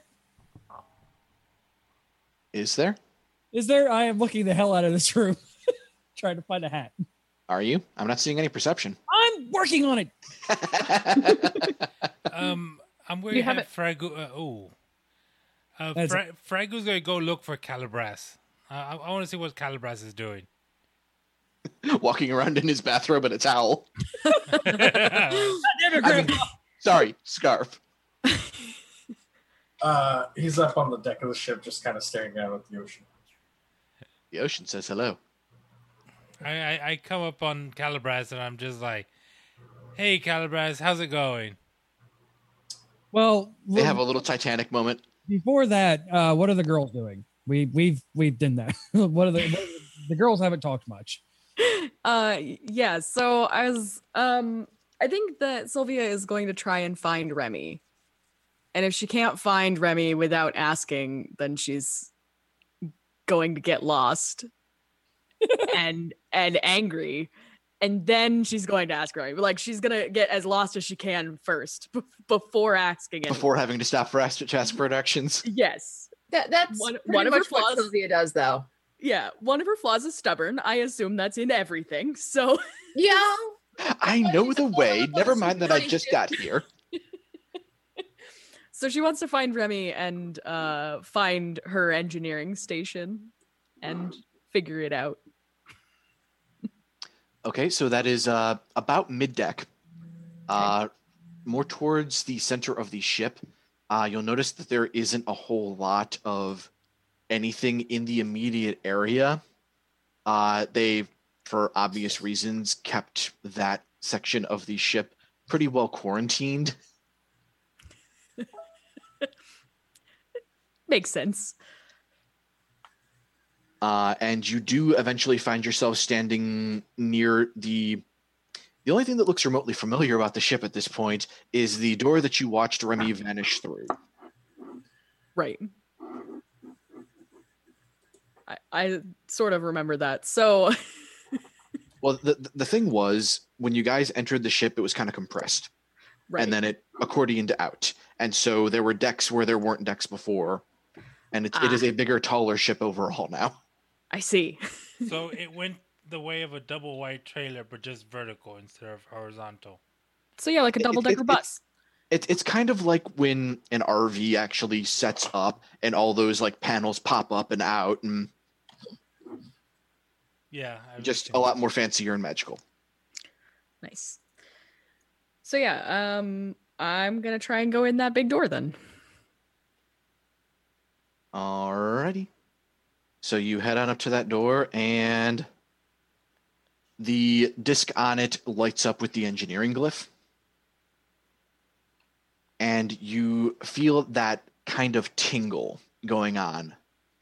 Is there? Is there? I am looking the hell out of this room. Trying to find a hat. Are you? I'm not seeing any perception. I'm working on it. um, I'm going You to have have it- Fragu. Uh, oh, uh, That's Fra- Fragu's going to go look for Calibras. Uh, I, I want to see what Calibras is doing. Walking around in his bathrobe and a towel. Damn it, I mean, Grandpa. sorry, scarf. Uh, he's up on the deck of the ship, just kind of staring down at the ocean. The ocean says hello. I, I, I come up on Calibras and I'm just like, "Hey, Calibras, how's it going?" Well, They have a little Titanic moment. before that, uh, what are the girls doing? We we've we've done that. what are the what are the, the girls haven't talked much. Uh yeah, so I was um I think that Sylvia is going to try and find Remy. And if she can't find Remy without asking, then she's going to get lost and and angry. And then she's going to ask Remy. Like she's gonna get as lost as she can first b- before asking anyone. Before having to stop for ask task productions. Yes. That, that's One- one, one pretty of her much what flaws. Sylvia does, though. Yeah. One of her flaws is stubborn. I assume that's in everything. So Yeah. I know the way. Never mind that I just got here. So she wants to find Remy and uh, find her engineering station and figure it out. Okay, so that is uh, about mid-deck. Uh, more towards the center of the ship. Uh, you'll notice that there isn't a whole lot of anything in the immediate area. Uh, they, for obvious reasons, kept that section of the ship pretty well quarantined. Makes sense. Uh, and you do eventually find yourself standing near the... The only thing that looks remotely familiar about the ship at this point is the door that you watched Remy vanish through. Right. I, I sort of remember that. So Well, the the thing was, when you guys entered the ship, it was kind of compressed. right. And then it accordioned out. And so there were decks where there weren't decks before. And it, it is Ah. a bigger, taller ship overall now. I see. So it went the way of a double wide trailer, but just vertical instead of horizontal. So yeah, like a It- it- double decker it- bus. It, it's kind of like when an R V actually sets up and all those like panels pop up and out, and Yeah, I've just seen a lot that. more fancier and magical. Nice. So yeah, um, I'm gonna try and go in that big door then. Alrighty. So you head on up to that door, and the disc on it lights up with the engineering glyph. And you feel that kind of tingle going on.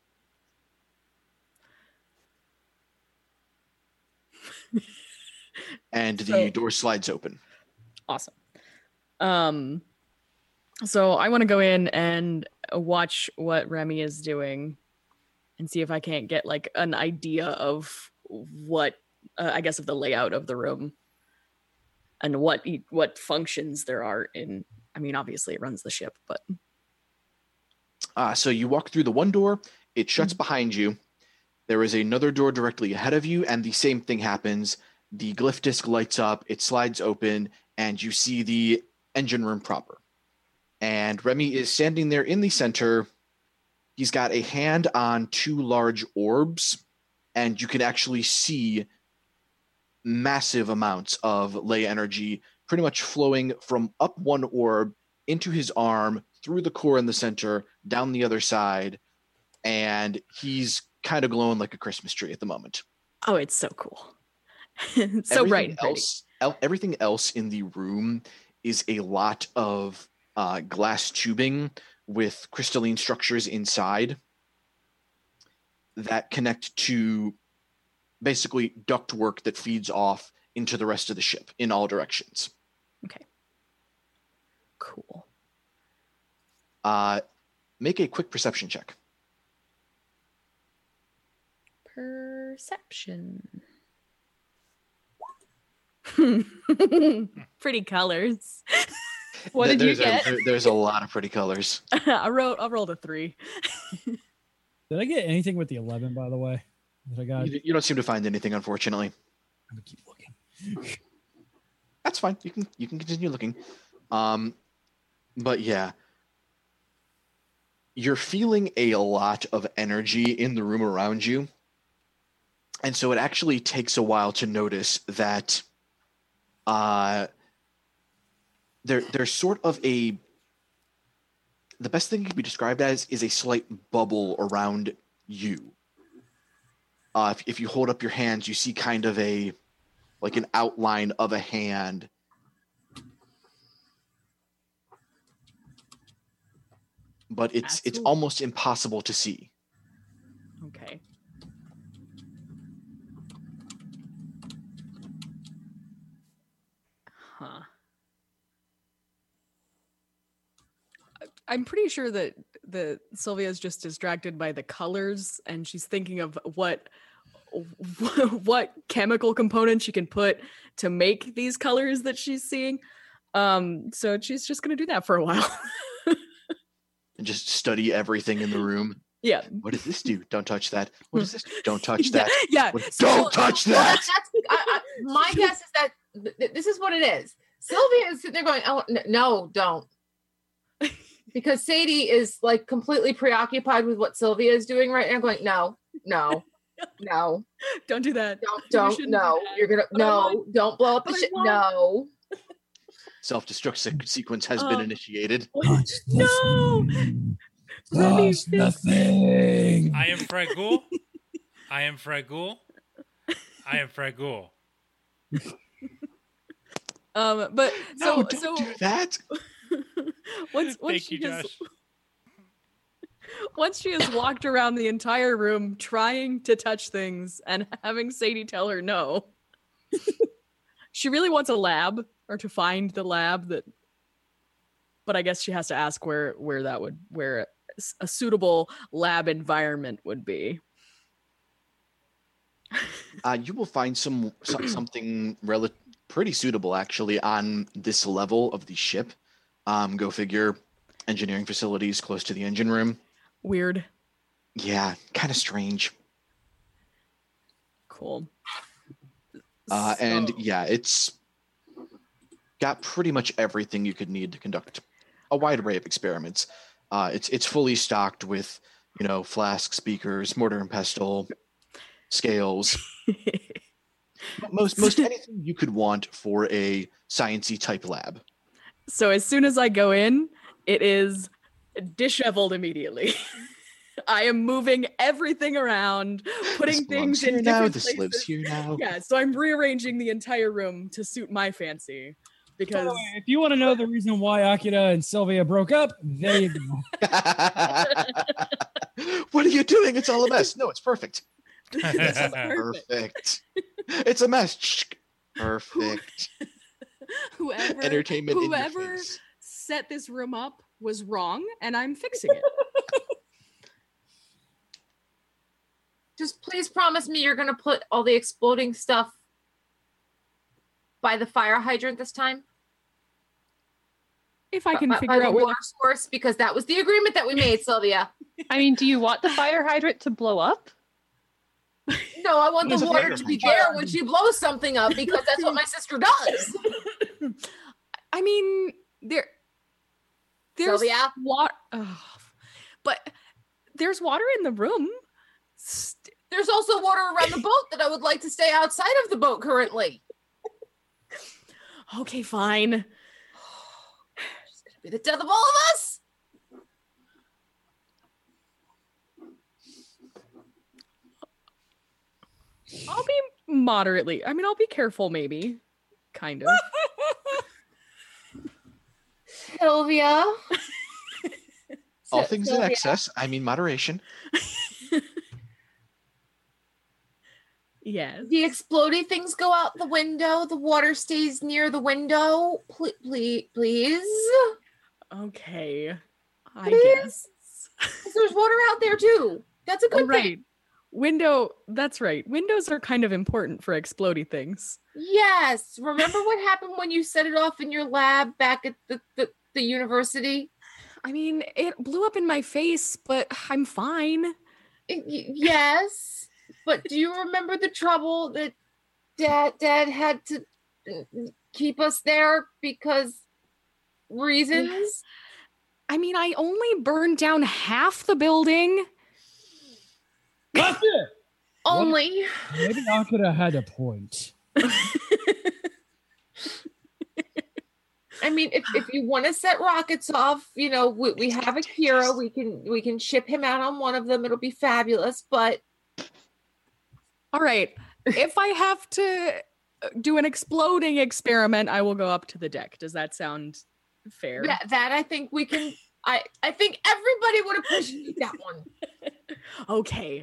And the So- door slides open. Awesome. Um, so I want to go in and watch what Remy is doing and see if I can't get like an idea of what uh, I guess of the layout of the room and what e- what functions there are in. I mean, obviously it runs the ship, but Uh, so you walk through the one door, it shuts behind you. There is another door directly ahead of you, and the same thing happens. The glyph disc lights up, it slides open, and you see the engine room proper. And Remy is standing there in the center. He's got a hand on two large orbs, and you can actually see massive amounts of ley energy pretty much flowing from up one orb into his arm, through the core in the center, down the other side, and he's kind of glowing like a Christmas tree at the moment. oh, it's so cool. so everything bright and pretty. else, el- everything else in the room is a lot of uh, glass tubing with crystalline structures inside that connect to basically ductwork that feeds off into the rest of the ship in all directions. Okay. Cool. Uh, make a quick perception check. Perception. Pretty colors. What Th- did you there's a- get? there- there's a lot of pretty colors. I wrote. I rolled a three. Did I get anything with the eleven, by the way? That I got. You, you don't seem to find anything, unfortunately. I'm gonna keep looking. That's fine. You can you can continue looking. Um, but yeah, you're feeling a lot of energy in the room around you, and so it actually takes a while to notice that. Uh, there there's sort of a. The best thing it can be described as is a slight bubble around you. Uh, if, if you hold up your hands, you see kind of a, like an outline of a hand. But it's it's Absolutely. almost impossible to see. Okay. Huh. I- I'm pretty sure that the Sylvia is just distracted by the colors, and she's thinking of what what chemical component she can put to make these colors that she's seeing. Um, so she's just gonna do that for a while. And just study everything in the room. Yeah. What does this do? Don't touch that. What does this do? Don't touch that. Yeah. What- So- Don't touch Well, that. that's, that's I, I, my guess is that th- th- this is what it is. Sylvia is sitting there going, "Oh n- no, don't," because Sadie is like completely preoccupied with what Sylvia is doing right now. Going, "No, no, no, Don't do that. don't, You don't, shouldn't do no, that. you're gonna, But I no, want- don't blow up the but I shit. want- No." Self-destruct se- sequence has been Um, initiated. No. Touch the thing. I am Fragul. I am Fragul. I am Fragul. Um, but No, so don't so do that. once once Thank she you, has Josh. once she has walked around the entire room trying to touch things and having Sadie tell her no, she really wants a lab or to find the lab that. But I guess she has to ask where where that would where a suitable lab environment would be. Uh, you will find some, some something rel- pretty suitable actually on this level of the ship. Um, go figure. Engineering facilities close to the engine room. Weird. Yeah, kind of strange. Cool. Uh, and So- yeah, it's got pretty much everything you could need to conduct a wide array of experiments. Uh, it's it's fully stocked with, you know, flasks, beakers, mortar and pestle, scales, most most anything you could want for a sciencey type lab. So as soon as I go in, it is disheveled immediately. I am moving everything around, putting This belongs things in here now. different This places. lives here now. Yeah, so I'm rearranging the entire room to suit my fancy By because the way, if you want to know the reason why Akira and Sylvia broke up, there you go. What are you doing? It's all a mess. No, it's perfect. Perfect. Perfect. It's a mess. Shh. Perfect. whoever Entertainment in your whoever face. set this room up was wrong, and I'm fixing it. Just please promise me you're gonna put all the exploding stuff by the fire hydrant this time. If I can by, by figure the out where water source, because that was the agreement that we made, Sylvia. I mean, do you want the fire hydrant to blow up? No, I want There's the a water fire to be hydrant. there when she blows something up because that's what my sister does. I mean, there, there's Sylvia? water, but there's water in the room. St- There's also water around the boat that I would like to stay outside of the boat currently. okay, fine. It's gonna be the death of all of us. I'll be moderately. I mean, I'll be careful, maybe, kind of. Sylvia. All things in Sylvia. excess. I mean moderation. Yes. The explodey things go out the window. The water stays near the window. Please, please, please. Okay. I Please? guess. 'Cause there's water out there too. That's a good Oh, right. thing. Window, that's right. Windows are kind of important for explodey things. Yes. Remember what happened when you set it off in your lab back at the, the, the university? I mean, it blew up in my face, but I'm fine. Y- y- Yes. But do you remember the trouble that dad dad had to uh, keep us there because reasons? I mean, I only burned down half the building. That's it. Only. Maybe Akira had a point. I mean, if, if you want to set rockets off, you know, we, we have Akira. We can we can ship him out on one of them. It'll be fabulous. But All right. If I have to do an exploding experiment, I will go up to the deck. Does that sound fair? yeah, that I think we can. I I think everybody would appreciate that one. Okay.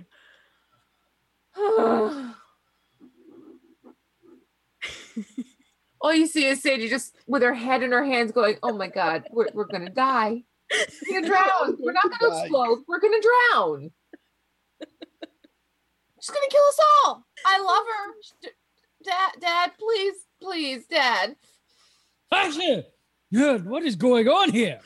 All you see is Sadie just with her head in her hands going, oh my God, we're, we're going to die. We're going to drown. We're not going to explode. We're going to drown. She's going to kill us all. I love her. Dad, Dad, please, please, Dad. Actually, Dad, what is going on here?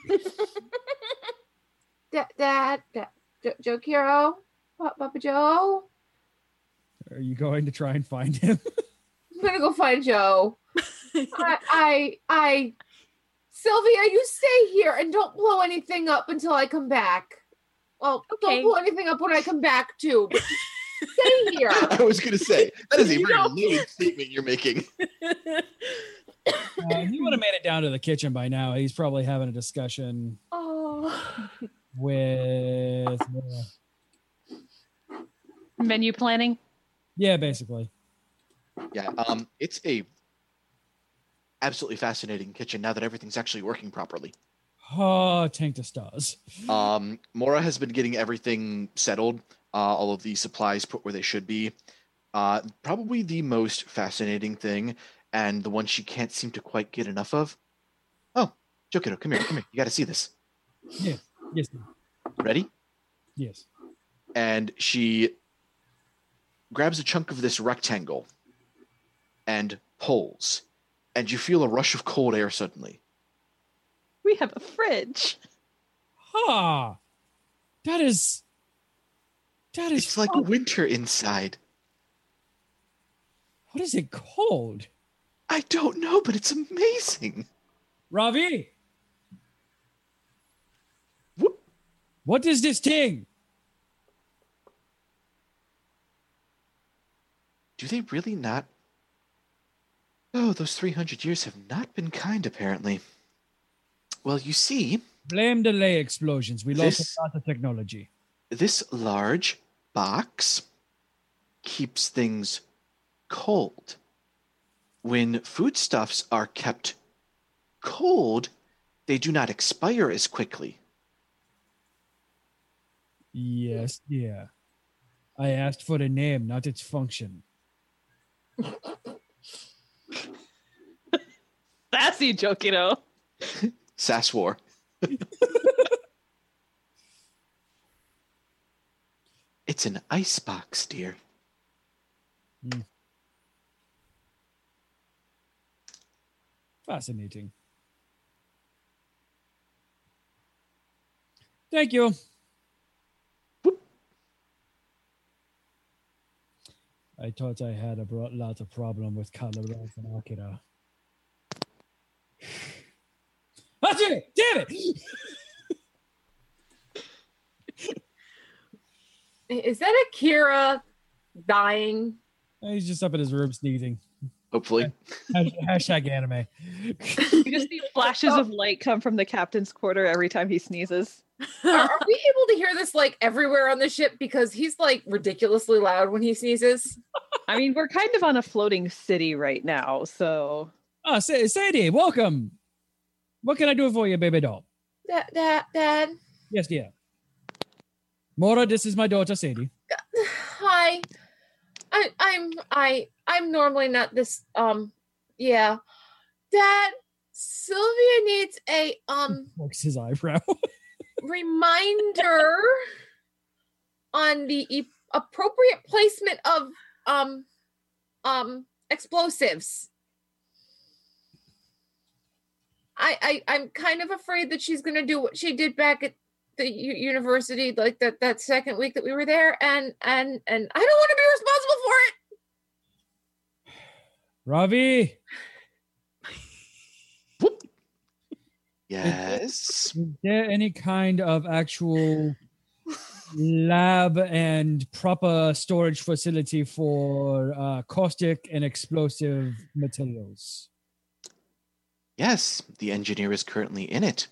Dad, Dad, Dad Jo- Joe Kiro, Pa- Papa Joe. Are you going to try and find him? I'm going to go find Joe. I, I, I, Sylvia, you stay here and don't blow anything up until I come back. Well, Okay. don't blow anything up when I come back too. But stay here. I was going to say, that is a You very know- loaded statement you're making. Uh, he would have made it down to the kitchen by now. He's probably having a discussion Oh, with, uh, Menu planning. yeah, basically. Yeah, um, it's a absolutely fascinating kitchen now that everything's actually working properly. Oh, tank the stars. Um, Mora has been getting everything settled, uh, all of the supplies put where they should be. Uh, probably the most fascinating thing, and the one she can't seem to quite get enough of. Oh, Jokido, come here, come here. You got to see this. Yes, yes, Ready? yes. And she grabs a chunk of this rectangle and pulls, and you feel a rush of cold air suddenly. We have a fridge. Ha! That is. That is. It's like fun. winter inside. What is it called? I don't know, but it's amazing. Ravi, Whoop. what is this thing? Do they really not? Oh, those three hundred years have not been kind, apparently. Well, you see, Blame delay explosions. We lost This- a lot of technology. this large box keeps things cold. When foodstuffs are kept cold, they do not expire as quickly. Yes, yeah. I asked for the name, not its function. Sassy Jokito. Sass war. It's an ice box, dear. Fascinating. Thank you. I thought I had a bro- lot of problem with Colorado and Akira. That's it! Damn it! is that Akira dying? He's just up in his room sneezing. Hopefully. Hash- Hashtag anime. You just see flashes of light come from the captain's quarter every time he sneezes. Are, are we able to hear this like everywhere on the ship? Because he's like ridiculously loud when he sneezes. I mean, we're kind of on a floating city right now, so Oh, Sa- Sadie, welcome. What can I do for you, baby doll? Dad, Dad, Dad. Yes, dear. Mora, this is my daughter, Sadie. Hi. I, I'm I I'm normally not this um yeah. Dad, Sylvia needs a um Works his eyebrow. reminder on the e- appropriate placement of um um explosives. I, I I'm kind of afraid that she's gonna do what she did back at the u- university, like that that second week that we were there, and and and I don't want to be responsible for it. Ravi, Yes. is there any kind of actual lab and proper storage facility for uh, caustic and explosive materials? Yes, the engineer is currently in it.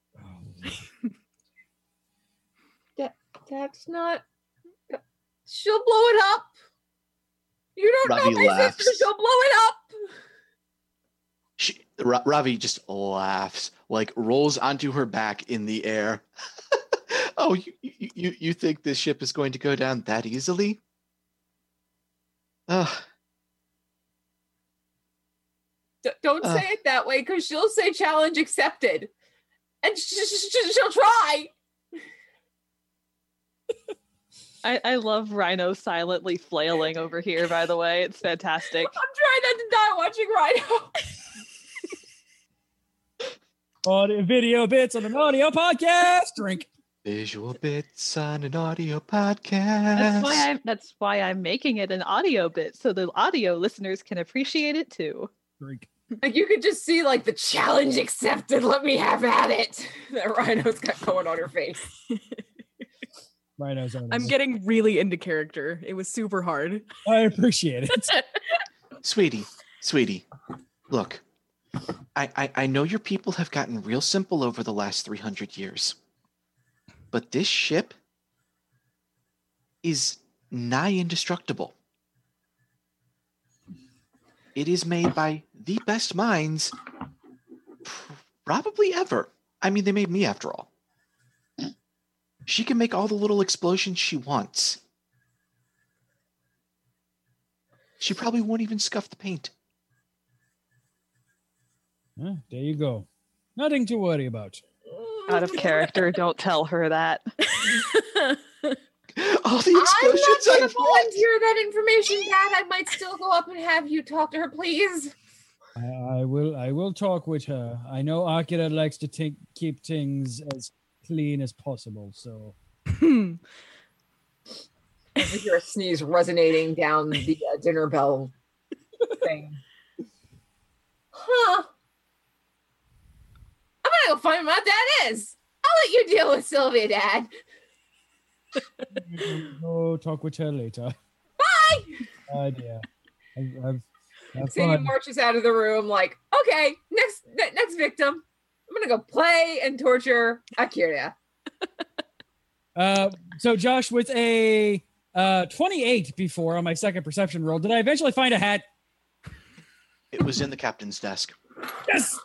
That that's not. She'll blow it up. You don't Ravi know my laughs. sister. She'll blow it up. She, Ra- Ravi just laughs, like rolls onto her back in the air. Oh, you, you you you think this ship is going to go down that easily? Ugh. D- don't Uh. say it that way, because she'll say challenge accepted, and sh- sh- sh- she'll try. I, I love Rhino silently flailing over here, by the way. It's fantastic. I'm trying not to die watching Rhino. Audio, video bits on an audio podcast. Drink. Visual bits on an audio podcast. That's why I'm that's why I'm making it an audio bit, so the audio listeners can appreciate it too. Drink. Like, you could just see, like, the challenge accepted. Let me have at it. That Rhino's got going on her face. Rhino's on. I'm getting really into character. It was super hard. I appreciate it. Sweetie, sweetie, look. I, I I know your people have gotten real simple over the last three hundred years. But this ship is nigh indestructible. It is made by the best minds probably ever. I mean, they made me after all. She can make all the little explosions she wants. She probably won't even scuff the paint. Huh, there you go. Nothing to worry about. Out of character, don't tell her that. All the I'm explosions not I going to volunteer that information, Dad. I might still go up and have you talk to her, please. I, I will. I will talk with her. I know Akira likes to take, keep things as clean as possible. So I hear a sneeze resonating down the uh, dinner bell thing. Huh. I'm gonna go find my dad is. I'll let you deal with Sylvia, Dad. go talk with her later. Bye. Uh, yeah. I've, I've, have Sadie fun. marches out of the room like, okay, next ne- next victim. I'm gonna go play and torture Akira. Uh, so Josh, with a uh, twenty-eight before on my second perception roll, did I eventually find a hat? It was in the captain's desk. Yes.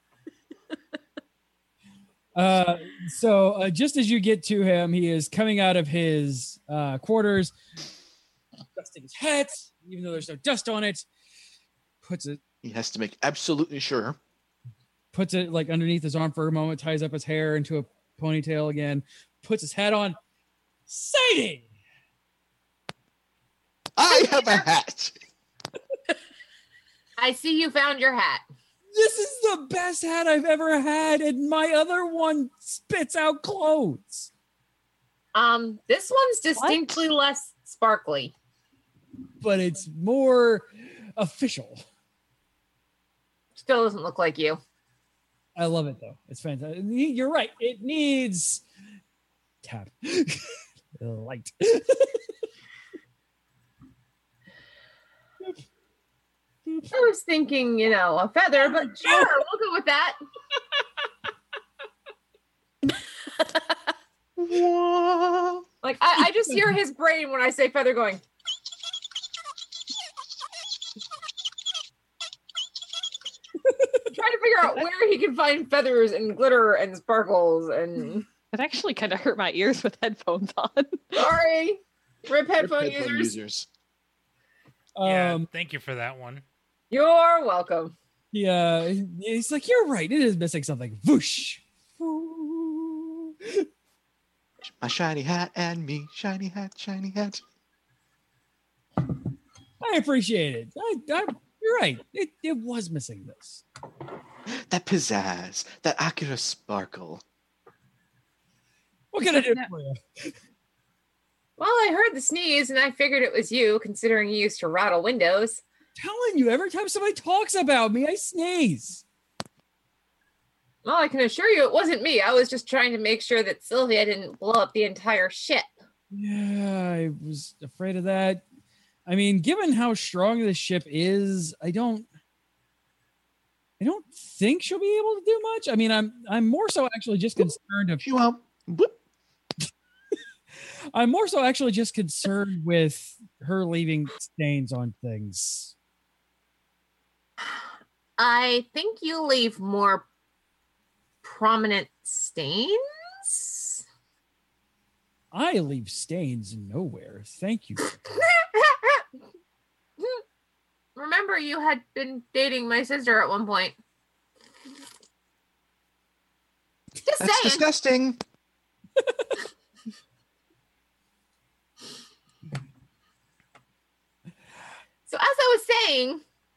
Uh, so uh, just as you get to him, he is coming out of his uh, quarters, dusting his hat, even though there's no dust on it. Puts it, He has to make absolutely sure. puts it like underneath his arm for a moment, ties up his hair into a ponytail again, puts his hat on. Sadie, I have a hat. I see you found your hat. this is the best hat I've ever had, and my other one spits out clothes. Um, this one's distinctly less sparkly. But it's more official. Still doesn't look like you. I love it though. It's fantastic. You're right. It needs tap light. I was thinking, you know, a feather, but sure, we'll go with that. Like, I, I just hear his brain when I say feather going. Trying to figure out where he can find feathers and glitter and sparkles and. It actually kind of hurt my ears with headphones on. Sorry, rip headphone Headphone users. users. Yeah, Um, thank you for that one. You're welcome. yeah, he's like, you're right. It is missing something. Whoosh. My shiny hat and me, shiny hat, shiny hat. I appreciate it. I, I, you're right. It, it was missing this. That pizzazz, that Akira sparkle. What can I do for you? Well, I heard the sneeze and I figured it was you, considering you used to rattle windows. Telling you, every time somebody talks about me, I sneeze. Well, I can assure you it wasn't me. I was just trying to make sure that Sylvia didn't blow up the entire ship. Yeah, I was afraid of that. I mean, given how strong this ship is, I don't I don't think she'll be able to do much. I mean, I'm I'm more so actually just concerned of You um, whoop. I'm more so actually just concerned with her leaving stains on things. I think you leave more prominent stains. I leave stains nowhere. Thank you. Remember, you had been dating my sister at one point. Just That's saying. disgusting. So as I was saying,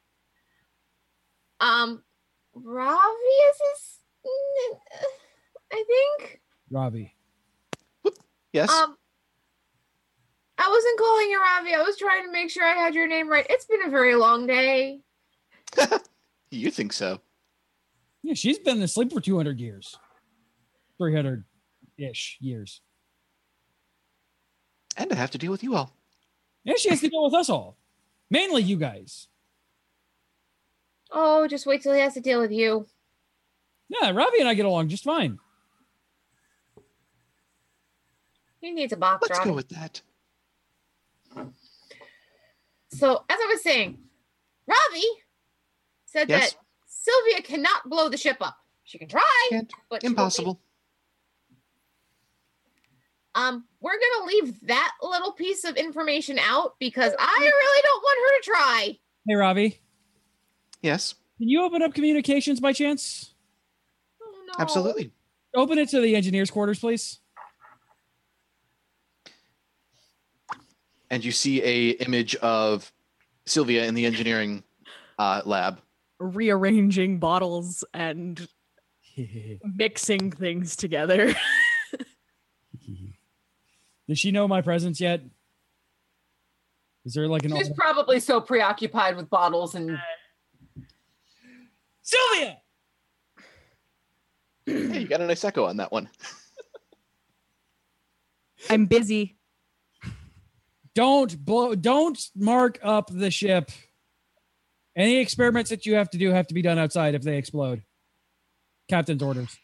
um, Ravi is his, I think. Ravi. Yes. Um, I wasn't calling you Ravi. I was trying to make sure I had your name right. It's been a very long day. You think so? Yeah, she's been asleep for two hundred years. three hundred-ish years. And I have to deal with you all. And she has to deal with us all. Mainly you guys. Oh, just wait till he has to deal with you. Yeah, Ravi and I get along just fine. He needs a box, Let's Ravi. go with that. So, as I was saying, Ravi said Yes. that Sylvia cannot blow the ship up. She can try, Can't. but she won't be- Impossible. Um, we're gonna leave that little piece of information out because I really don't want her to try. Hey, Ravi, Yes. can you open up communications by chance? Oh, no. Absolutely. Open it to the engineer's quarters, please. And you see a image of Sylvia in the engineering uh, lab. Rearranging bottles and mixing things together. Does she know my presence yet? Is there like an She's probably so preoccupied with bottles and Sylvia? Hey, you got a nice echo on that one. I'm busy. Don't blow. Don't mark up the ship. Any experiments that you have to do have to be done outside if they explode. Captain's orders.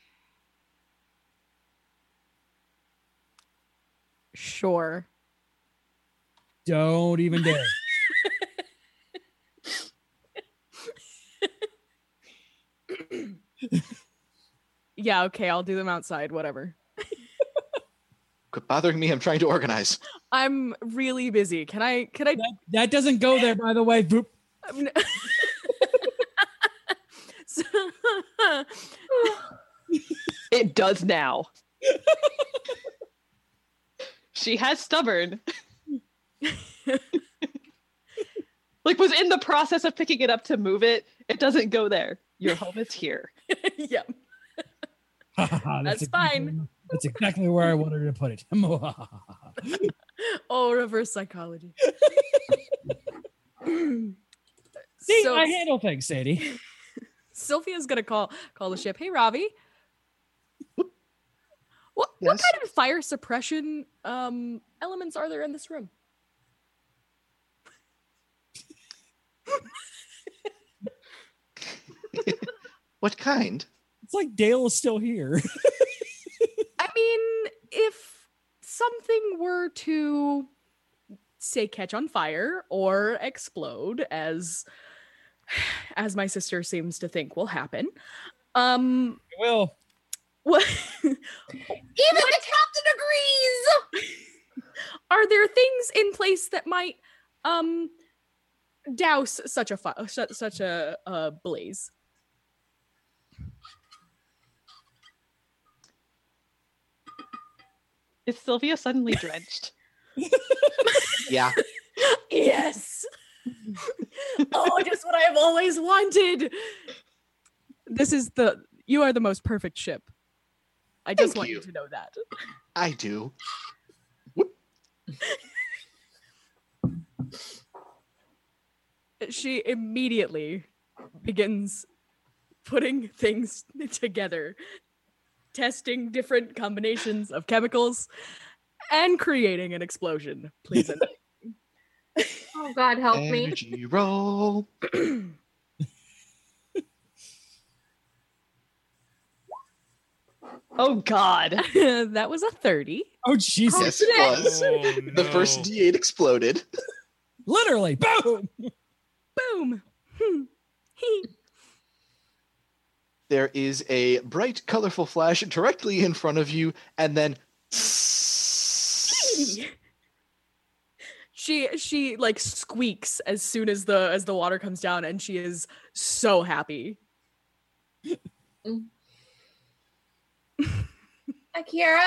Sure. Don't even dare. Yeah, okay, I'll do them outside, whatever. Quit bothering me. I'm trying to organize. I'm really busy. Can I can I That, that doesn't go there, by the way. Boop. I'm n- So- It does now. She has stubborn. Like was in the process of picking it up to move it. It doesn't go there. Your home is here. yeah. That's exactly- fine. That's exactly where I wanted to put it. Oh, reverse psychology. See, So- I handle things, Sadie. Sylvia's gonna call call the ship. Hey, Ravi. What what Yes? kind of fire suppression um elements are there in this room? What kind? It's like Dale is still here. I mean, if something were to say catch on fire or explode, as as my sister seems to think will happen, um, Well, what even the captain agrees. are there things in place that might um douse such a fi- such, such a uh, blaze. Is Sylvia suddenly drenched? Yeah. Yes. Oh, just what I've always wanted. This is the you are the most perfect ship. I just Thank want you. you. to know that. I do. She immediately begins putting things together, testing different combinations of chemicals, and creating an explosion. Please. Oh God, help me. Energy roll. Oh God. That was a thirty. Oh Jesus! Yes, it was. Oh, The first no. D eight exploded. Literally, boom! Boom. Hmm. He. There is a bright, colorful flash directly in front of you, and then She she like squeaks as soon as the as the water comes down, and she is so happy. Akira,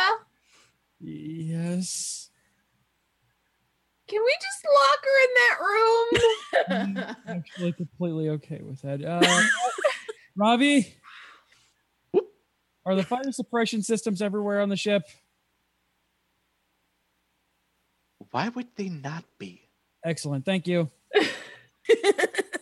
Yes. can we just lock her in that room? I'm actually completely okay with that. Uh, Ravi, are the fire suppression systems everywhere on the ship? why would they not be? Excellent, thank you. Sylvia,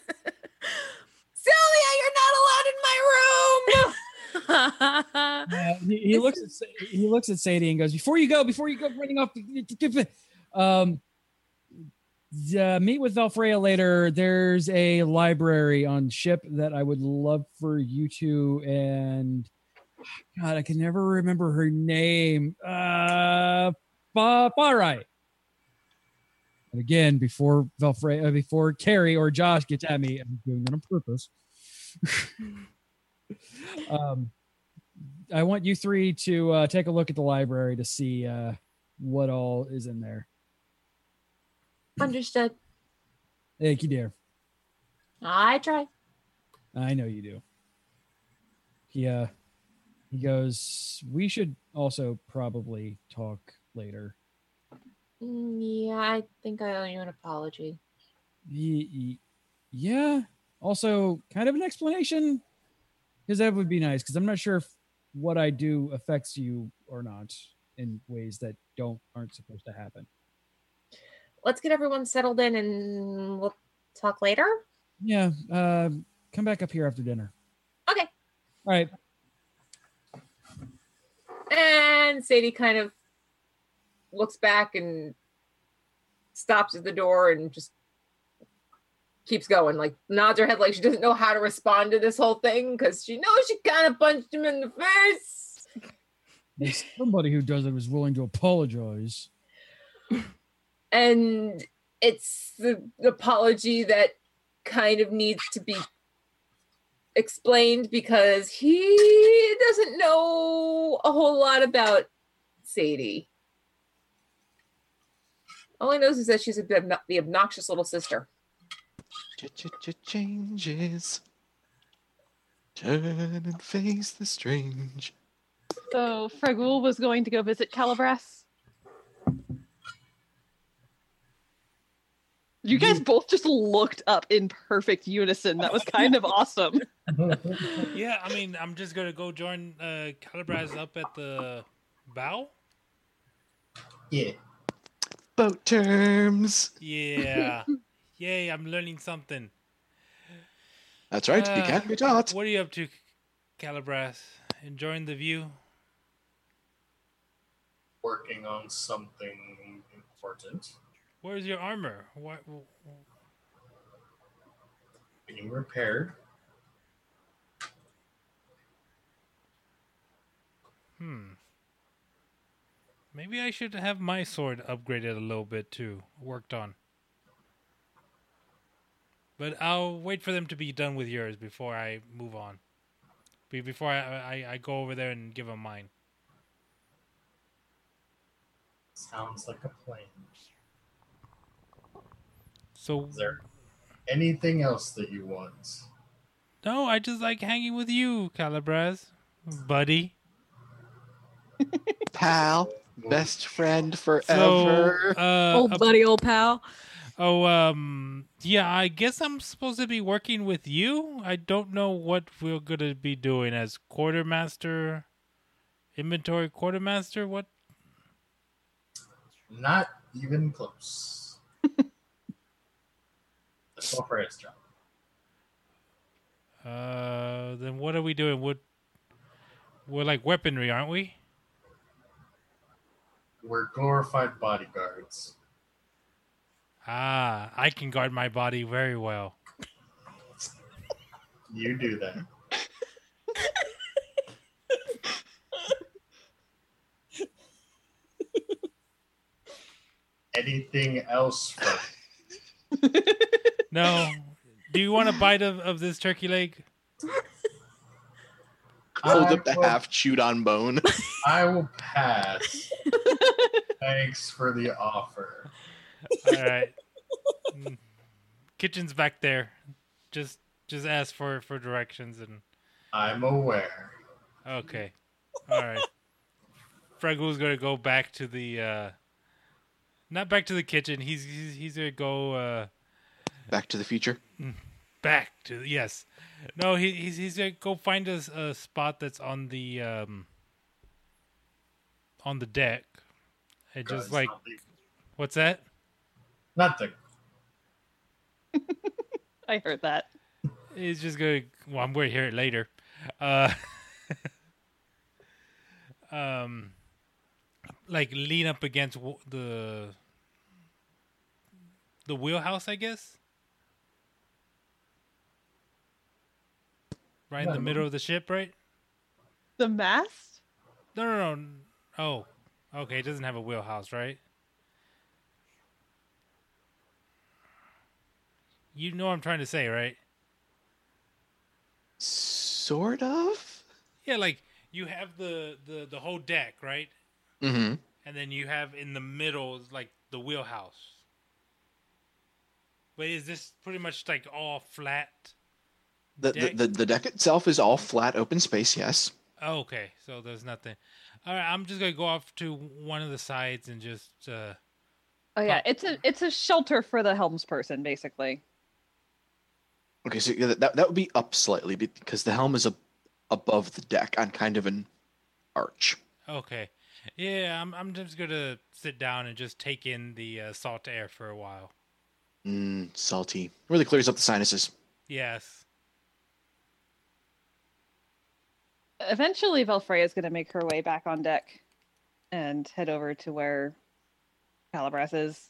you're not allowed in my room. Uh, he, he looks at Sa- he looks at Sadie and goes, "Before you go, before you go running off, um, uh, meet with Valfreya later. There's a library on ship that I would love for you to and God, I can never remember her name. Uh, Ba Barai. And again, before Valfreya, uh, before Carrie or Josh gets at me, I'm doing that on purpose. um, I want you three to uh, take a look at the library to see uh, what all is in there. Understood. Thank you, dear. I try. I know you do. He, uh, he goes, we should also probably talk later. Mm, Yeah, I think I owe you an apology. Ye- ye- yeah. Also, kind of an explanation, because that would be nice. Because I'm not sure if what I do affects you or not in ways that don't aren't supposed to happen. Let's get everyone settled in and we'll talk later. Yeah. Uh, come back up here after dinner. Okay. All right. And Sadie kind of looks back and stops at the door and just keeps going, like nods her head like she doesn't know how to respond to this whole thing because she knows she kind of punched him in the face. There's somebody who does it was willing to apologize. And it's the, the apology that kind of needs to be explained because he doesn't know a whole lot about Sadie. All he knows is that she's a bit obno- the obnoxious little sister. Changes. Turn and face the strange. So Fragul was going to go visit Calabras. You guys both just looked up in perfect unison. That was kind of awesome. Yeah, I mean, I'm just gonna go join uh, Calabras up at the bow. Yeah. Boat terms. Yeah, yay! I'm learning something. That's right. you Uh, can't be taught. What are you up to, Calabras? Enjoying the view? Working on something important. Where's your armor? What? Being repaired. Hmm. Maybe I should have my sword upgraded a little bit too, worked on. But I'll wait for them to be done with yours before I move on. Be- Before I, I, I go over there and give them mine. Sounds like a plan. So, Is there Anything else that you want? No, I just like hanging with you, Calabras, buddy. Pal, best friend So, forever. uh, old uh, buddy, old pal. oh, um, yeah, I guess I'm supposed to be working with you. I don't know what we're gonna be doing as quartermaster, inventory quartermaster. What? Not even close. That's all for his job. Uh, then what are we doing? What? We're like weaponry, aren't we? We're glorified bodyguards. Ah, I can guard my body very well. You do that. Anything else? For... No. Do you want a bite of, of this turkey leg? Hold I up the will- half chewed on bone. I will pass. Thanks for the offer. All right. Mm. Kitchen's back there. Just just ask for, for directions and I'm aware. okay. All right. Fragul's gonna go back to the uh not back to the kitchen. He's he's, he's gonna go uh Back to the Future. back to yes. No, he he's he's gonna go find a, a spot that's on the um on the deck. And God, just it's like not legal. what's that? Nothing. I heard that. He's just gonna. Well, I'm going to hear it later. Uh, um, like lean up against w- the the wheelhouse, I guess. Right in the Yeah, middle of the ship, right? The mast? No, no, no. Oh, okay. It doesn't have a wheelhouse, right? You know what I'm trying to say, right? Sort of. Yeah, like you have the the the whole deck, right? Mm-hmm. And then you have in the middle like the wheelhouse. But is this pretty much like all flat? The, Deck? the the the deck itself is all flat open space. Yes. Oh, okay, so there's nothing. All right, I'm just gonna go off to one of the sides and just. Uh, Oh yeah, it's a it's a shelter for the helmsperson, basically. Okay, so yeah, that that would be up slightly because the helm is a, above the deck on kind of an arch. okay, yeah, I'm I'm just gonna sit down and just take in the uh, salt air for a while. Mm, salty. Really clears up the sinuses. Yes. Eventually, Velfreya is going to make her way back on deck and head over to where Calabras is.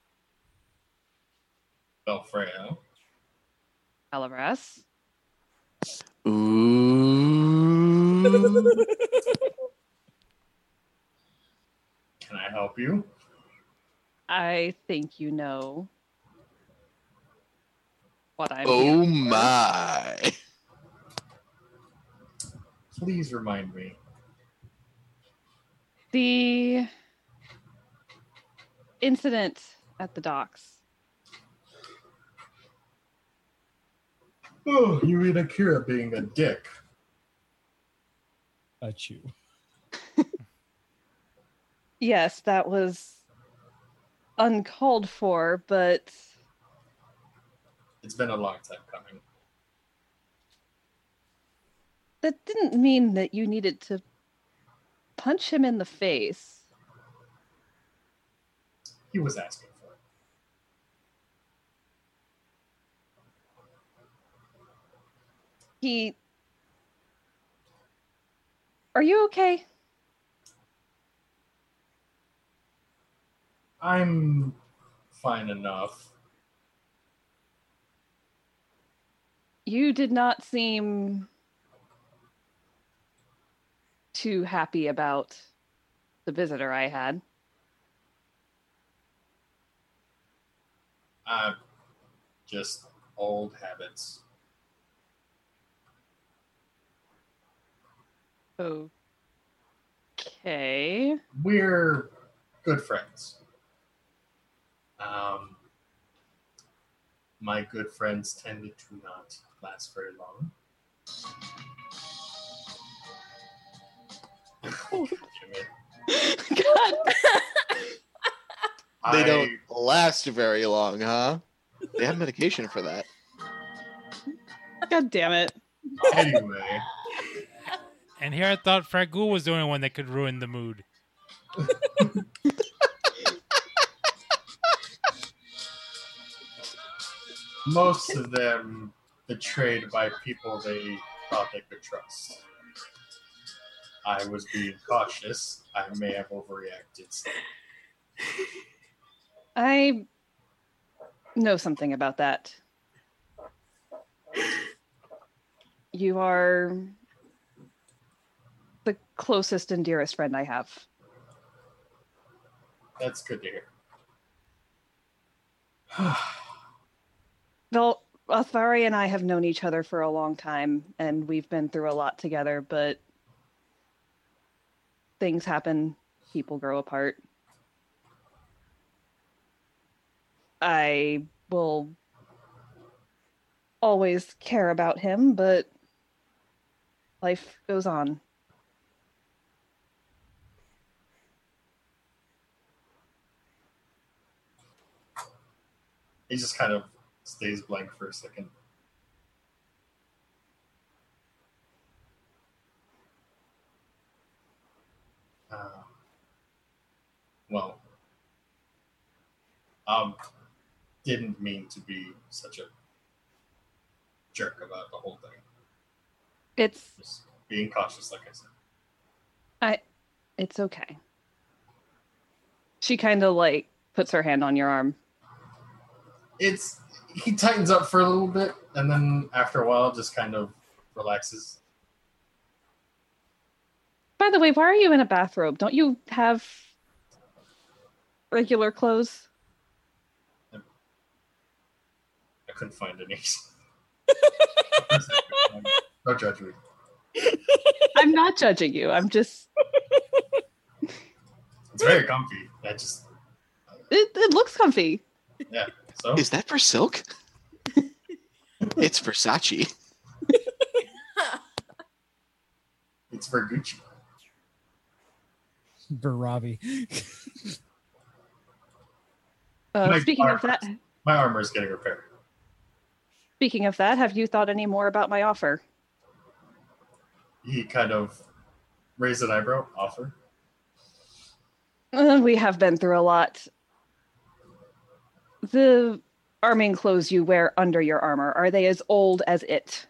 Belfreo. Calabras. Ooh. Can I help you? I think you know what I'm Oh here for. my. Please remind me. The incident at the docks. Oh, you mean Akira being a dick? At you. Yes, that was uncalled for, but It's been a long time coming. that didn't mean that you needed to punch him in the face. He was asking for it. He. Are you okay? I'm fine enough. You did not seem too happy about the visitor I had. Uh, just old habits. Okay. We're good friends. Um, my good friends tended to not last very long. God. They I- don't last very long, huh? They have medication for that. God damn it. Anyway, And here I thought Fragul was the only one that could ruin the mood. most of them betrayed by people they thought they could trust. I was being cautious. I may have overreacted. I know something about that. You are the closest and dearest friend I have. That's good to hear. Well, Athari and I have known each other for a long time, and we've been through a lot together, but things happen, people grow apart. I will always care about him, but life goes on. He just kind of stays blank for a second. Uh, well, um, didn't mean to be such a jerk about the whole thing. It's Just being cautious, like I said. I it's okay. She kind of like puts her hand on your arm. It's he tightens up for a little bit, and then after a while, just kind of relaxes. By the way, why are you in a bathrobe? Don't you have regular clothes? I couldn't find any. Don't judge me. I'm not judging you. I'm just It's very comfy. I just it, it looks comfy. yeah. So Is that for silk? It's Versace. it's for Gucci. Varavi. Uh, My speaking of armor- that, My armor is getting repaired. speaking of that, have you thought any more about my offer? He kind of raised an eyebrow. Offer. Uh, we have been through a lot. The arming clothes you wear under your armor, are they as old as it?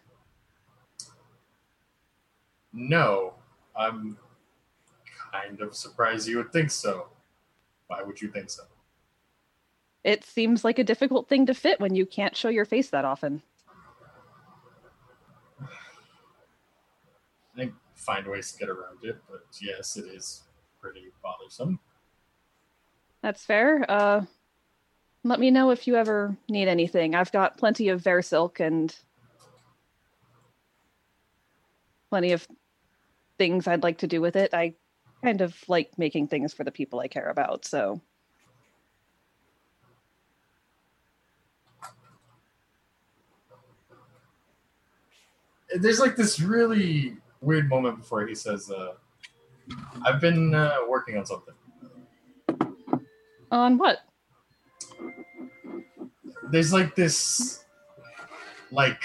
No, I'm kind of surprised you would think so. Why would you think so? It seems like a difficult thing to fit when you can't show your face that often. I find ways to get around it, but yes, it is pretty bothersome. That's fair. Uh, let me know if you ever need anything. I've got plenty of Versilk and plenty of things I'd like to do with it. I kind of like making things for the people I care about, so. There's like this really weird moment before he says, uh, I've been uh, working on something. On what? There's like this, like,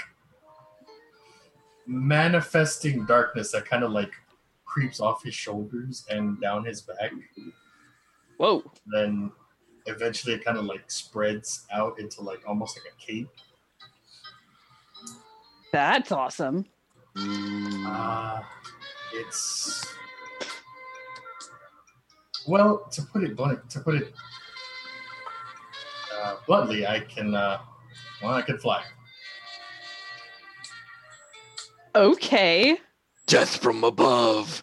manifesting darkness that kind of like creeps off his shoulders and down his back. Whoa. Then eventually it kind of like spreads out into like almost like a cape. That's awesome. Uh, it's well, to put it blunt, to put it uh, bluntly, I can uh, well, I can fly. Okay. Death from above.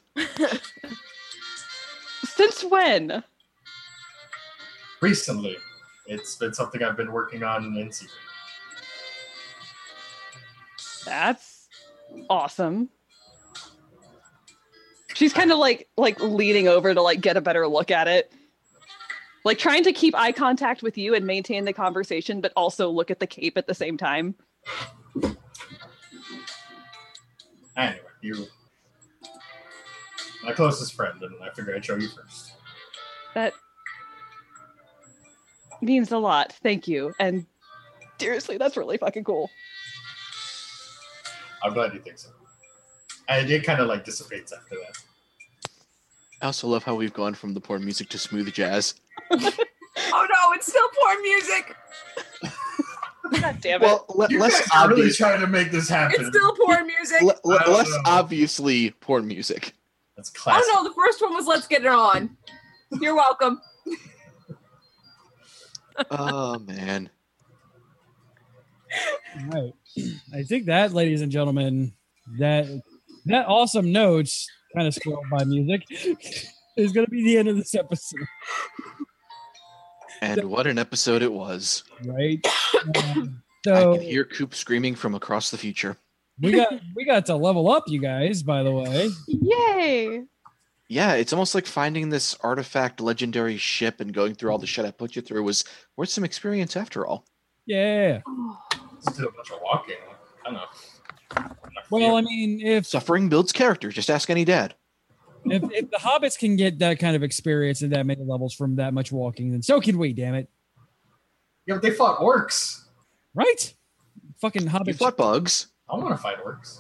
Since when? Recently, it's been something I've been working on in secret. That's awesome. She's kind of like like leaning over to like get a better look at it. Like trying to keep eye contact with you and maintain the conversation, but also look at the cape at the same time. Anyway, you my closest friend, and I figured I'd show you first. That means a lot. Thank you. And seriously, that's really fucking cool. I'm glad you think so. And it kind of like dissipates after that. I also love how we've gone from the porn music to smooth jazz. Oh no, it's still porn music. God damn it. Well, le- You less guys are really obvious, trying to make this happen. It's still porn music. le- le- I don't less know. obviously porn music. That's Oh classic. no, the first one was "Let's Get It On." You're welcome. Oh man. All right. I think that, ladies and gentlemen, that that awesome notes kind of scrolled by music is going to be the end of this episode, And what an episode it was. right? Um, I so can hear Coop screaming from across the future. we got we got to level up, you guys. By the way, Yay. Yeah, it's almost like finding this artifact legendary ship and going through all the shit I put you through was worth some experience after all. yeah. Just did a bunch of walking. I don't know. Well, I mean, if Suffering builds character. Just ask any dad. if if the hobbits can get that kind of experience and that many levels from that much walking, then so can we. Damn it, Yeah, but they fought orcs. right? Fucking You hobbit. fought bugs. I want to fight orcs.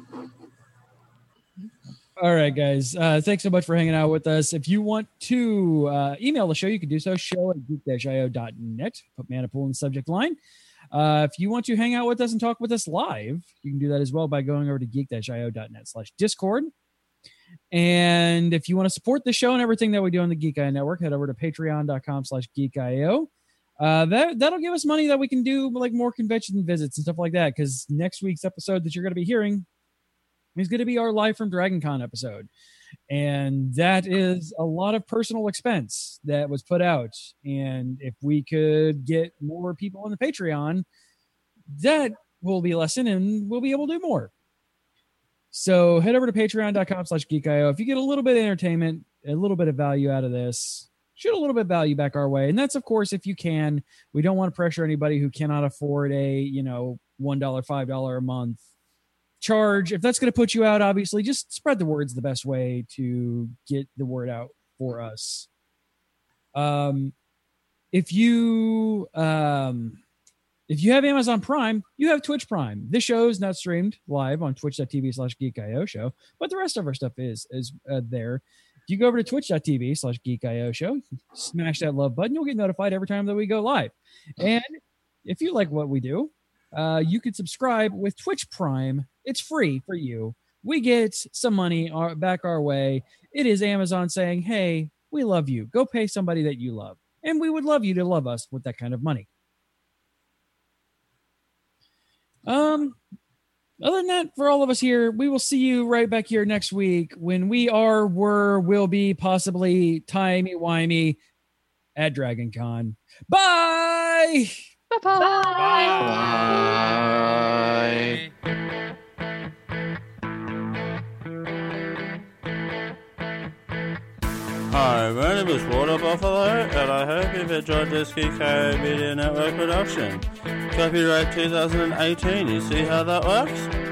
All right, guys. Uh, thanks so much for hanging out with us. If you want to uh, email the show, you can do so. Show at geek dash i o dot net. Put Manipool in the subject line. Uh, if you want to hang out with us and talk with us live, you can do that as well by going over to geek dash i o dot net slash discord. And if you want to support the show and everything that we do on the Geek I O Network, head over to patreon dot com slash geek i o. Uh, that, that'll give us money that we can do like more convention visits and stuff like that. Because next week's episode that you're going to be hearing is going to be our Live from Dragon Con episode. And that is a lot of personal expense that was put out. And if we could get more people on the Patreon, that will be lessened and we'll be able to do more. So head over to patreon dot com slash geek i o. If you get a little bit of entertainment, a little bit of value out of this, shoot a little bit of value back our way. And that's, of course, if you can. We don't want to pressure anybody who cannot afford a, you know, one dollar, five dollars a month charge. If that's going to put you out, obviously, just spread the word's the best way to get the word out for us. Um, if you um, if you have Amazon Prime, you have Twitch Prime. This show is not streamed live on twitch dot t v slash geek i o show, but the rest of our stuff is is uh, there. If you go over to twitch dot t v slash geek i o show, smash that love button. You'll get notified every time that we go live. And if you like what we do, uh, you can subscribe with Twitch Prime. It's free for you. We get some money our, back our way. It is Amazon saying, hey, we love you. Go pay somebody that you love. And we would love you to love us with that kind of money. Um, other than that, for all of us here, we will see you right back here next week when we are, were, will be, possibly, timey-wimey at Dragon Con. Bye! Bye-bye. Bye. Hi, my name is Water Buffalo, and I hope you've enjoyed this Geek I O Media Network production. Copyright two thousand eighteen, you see how that works?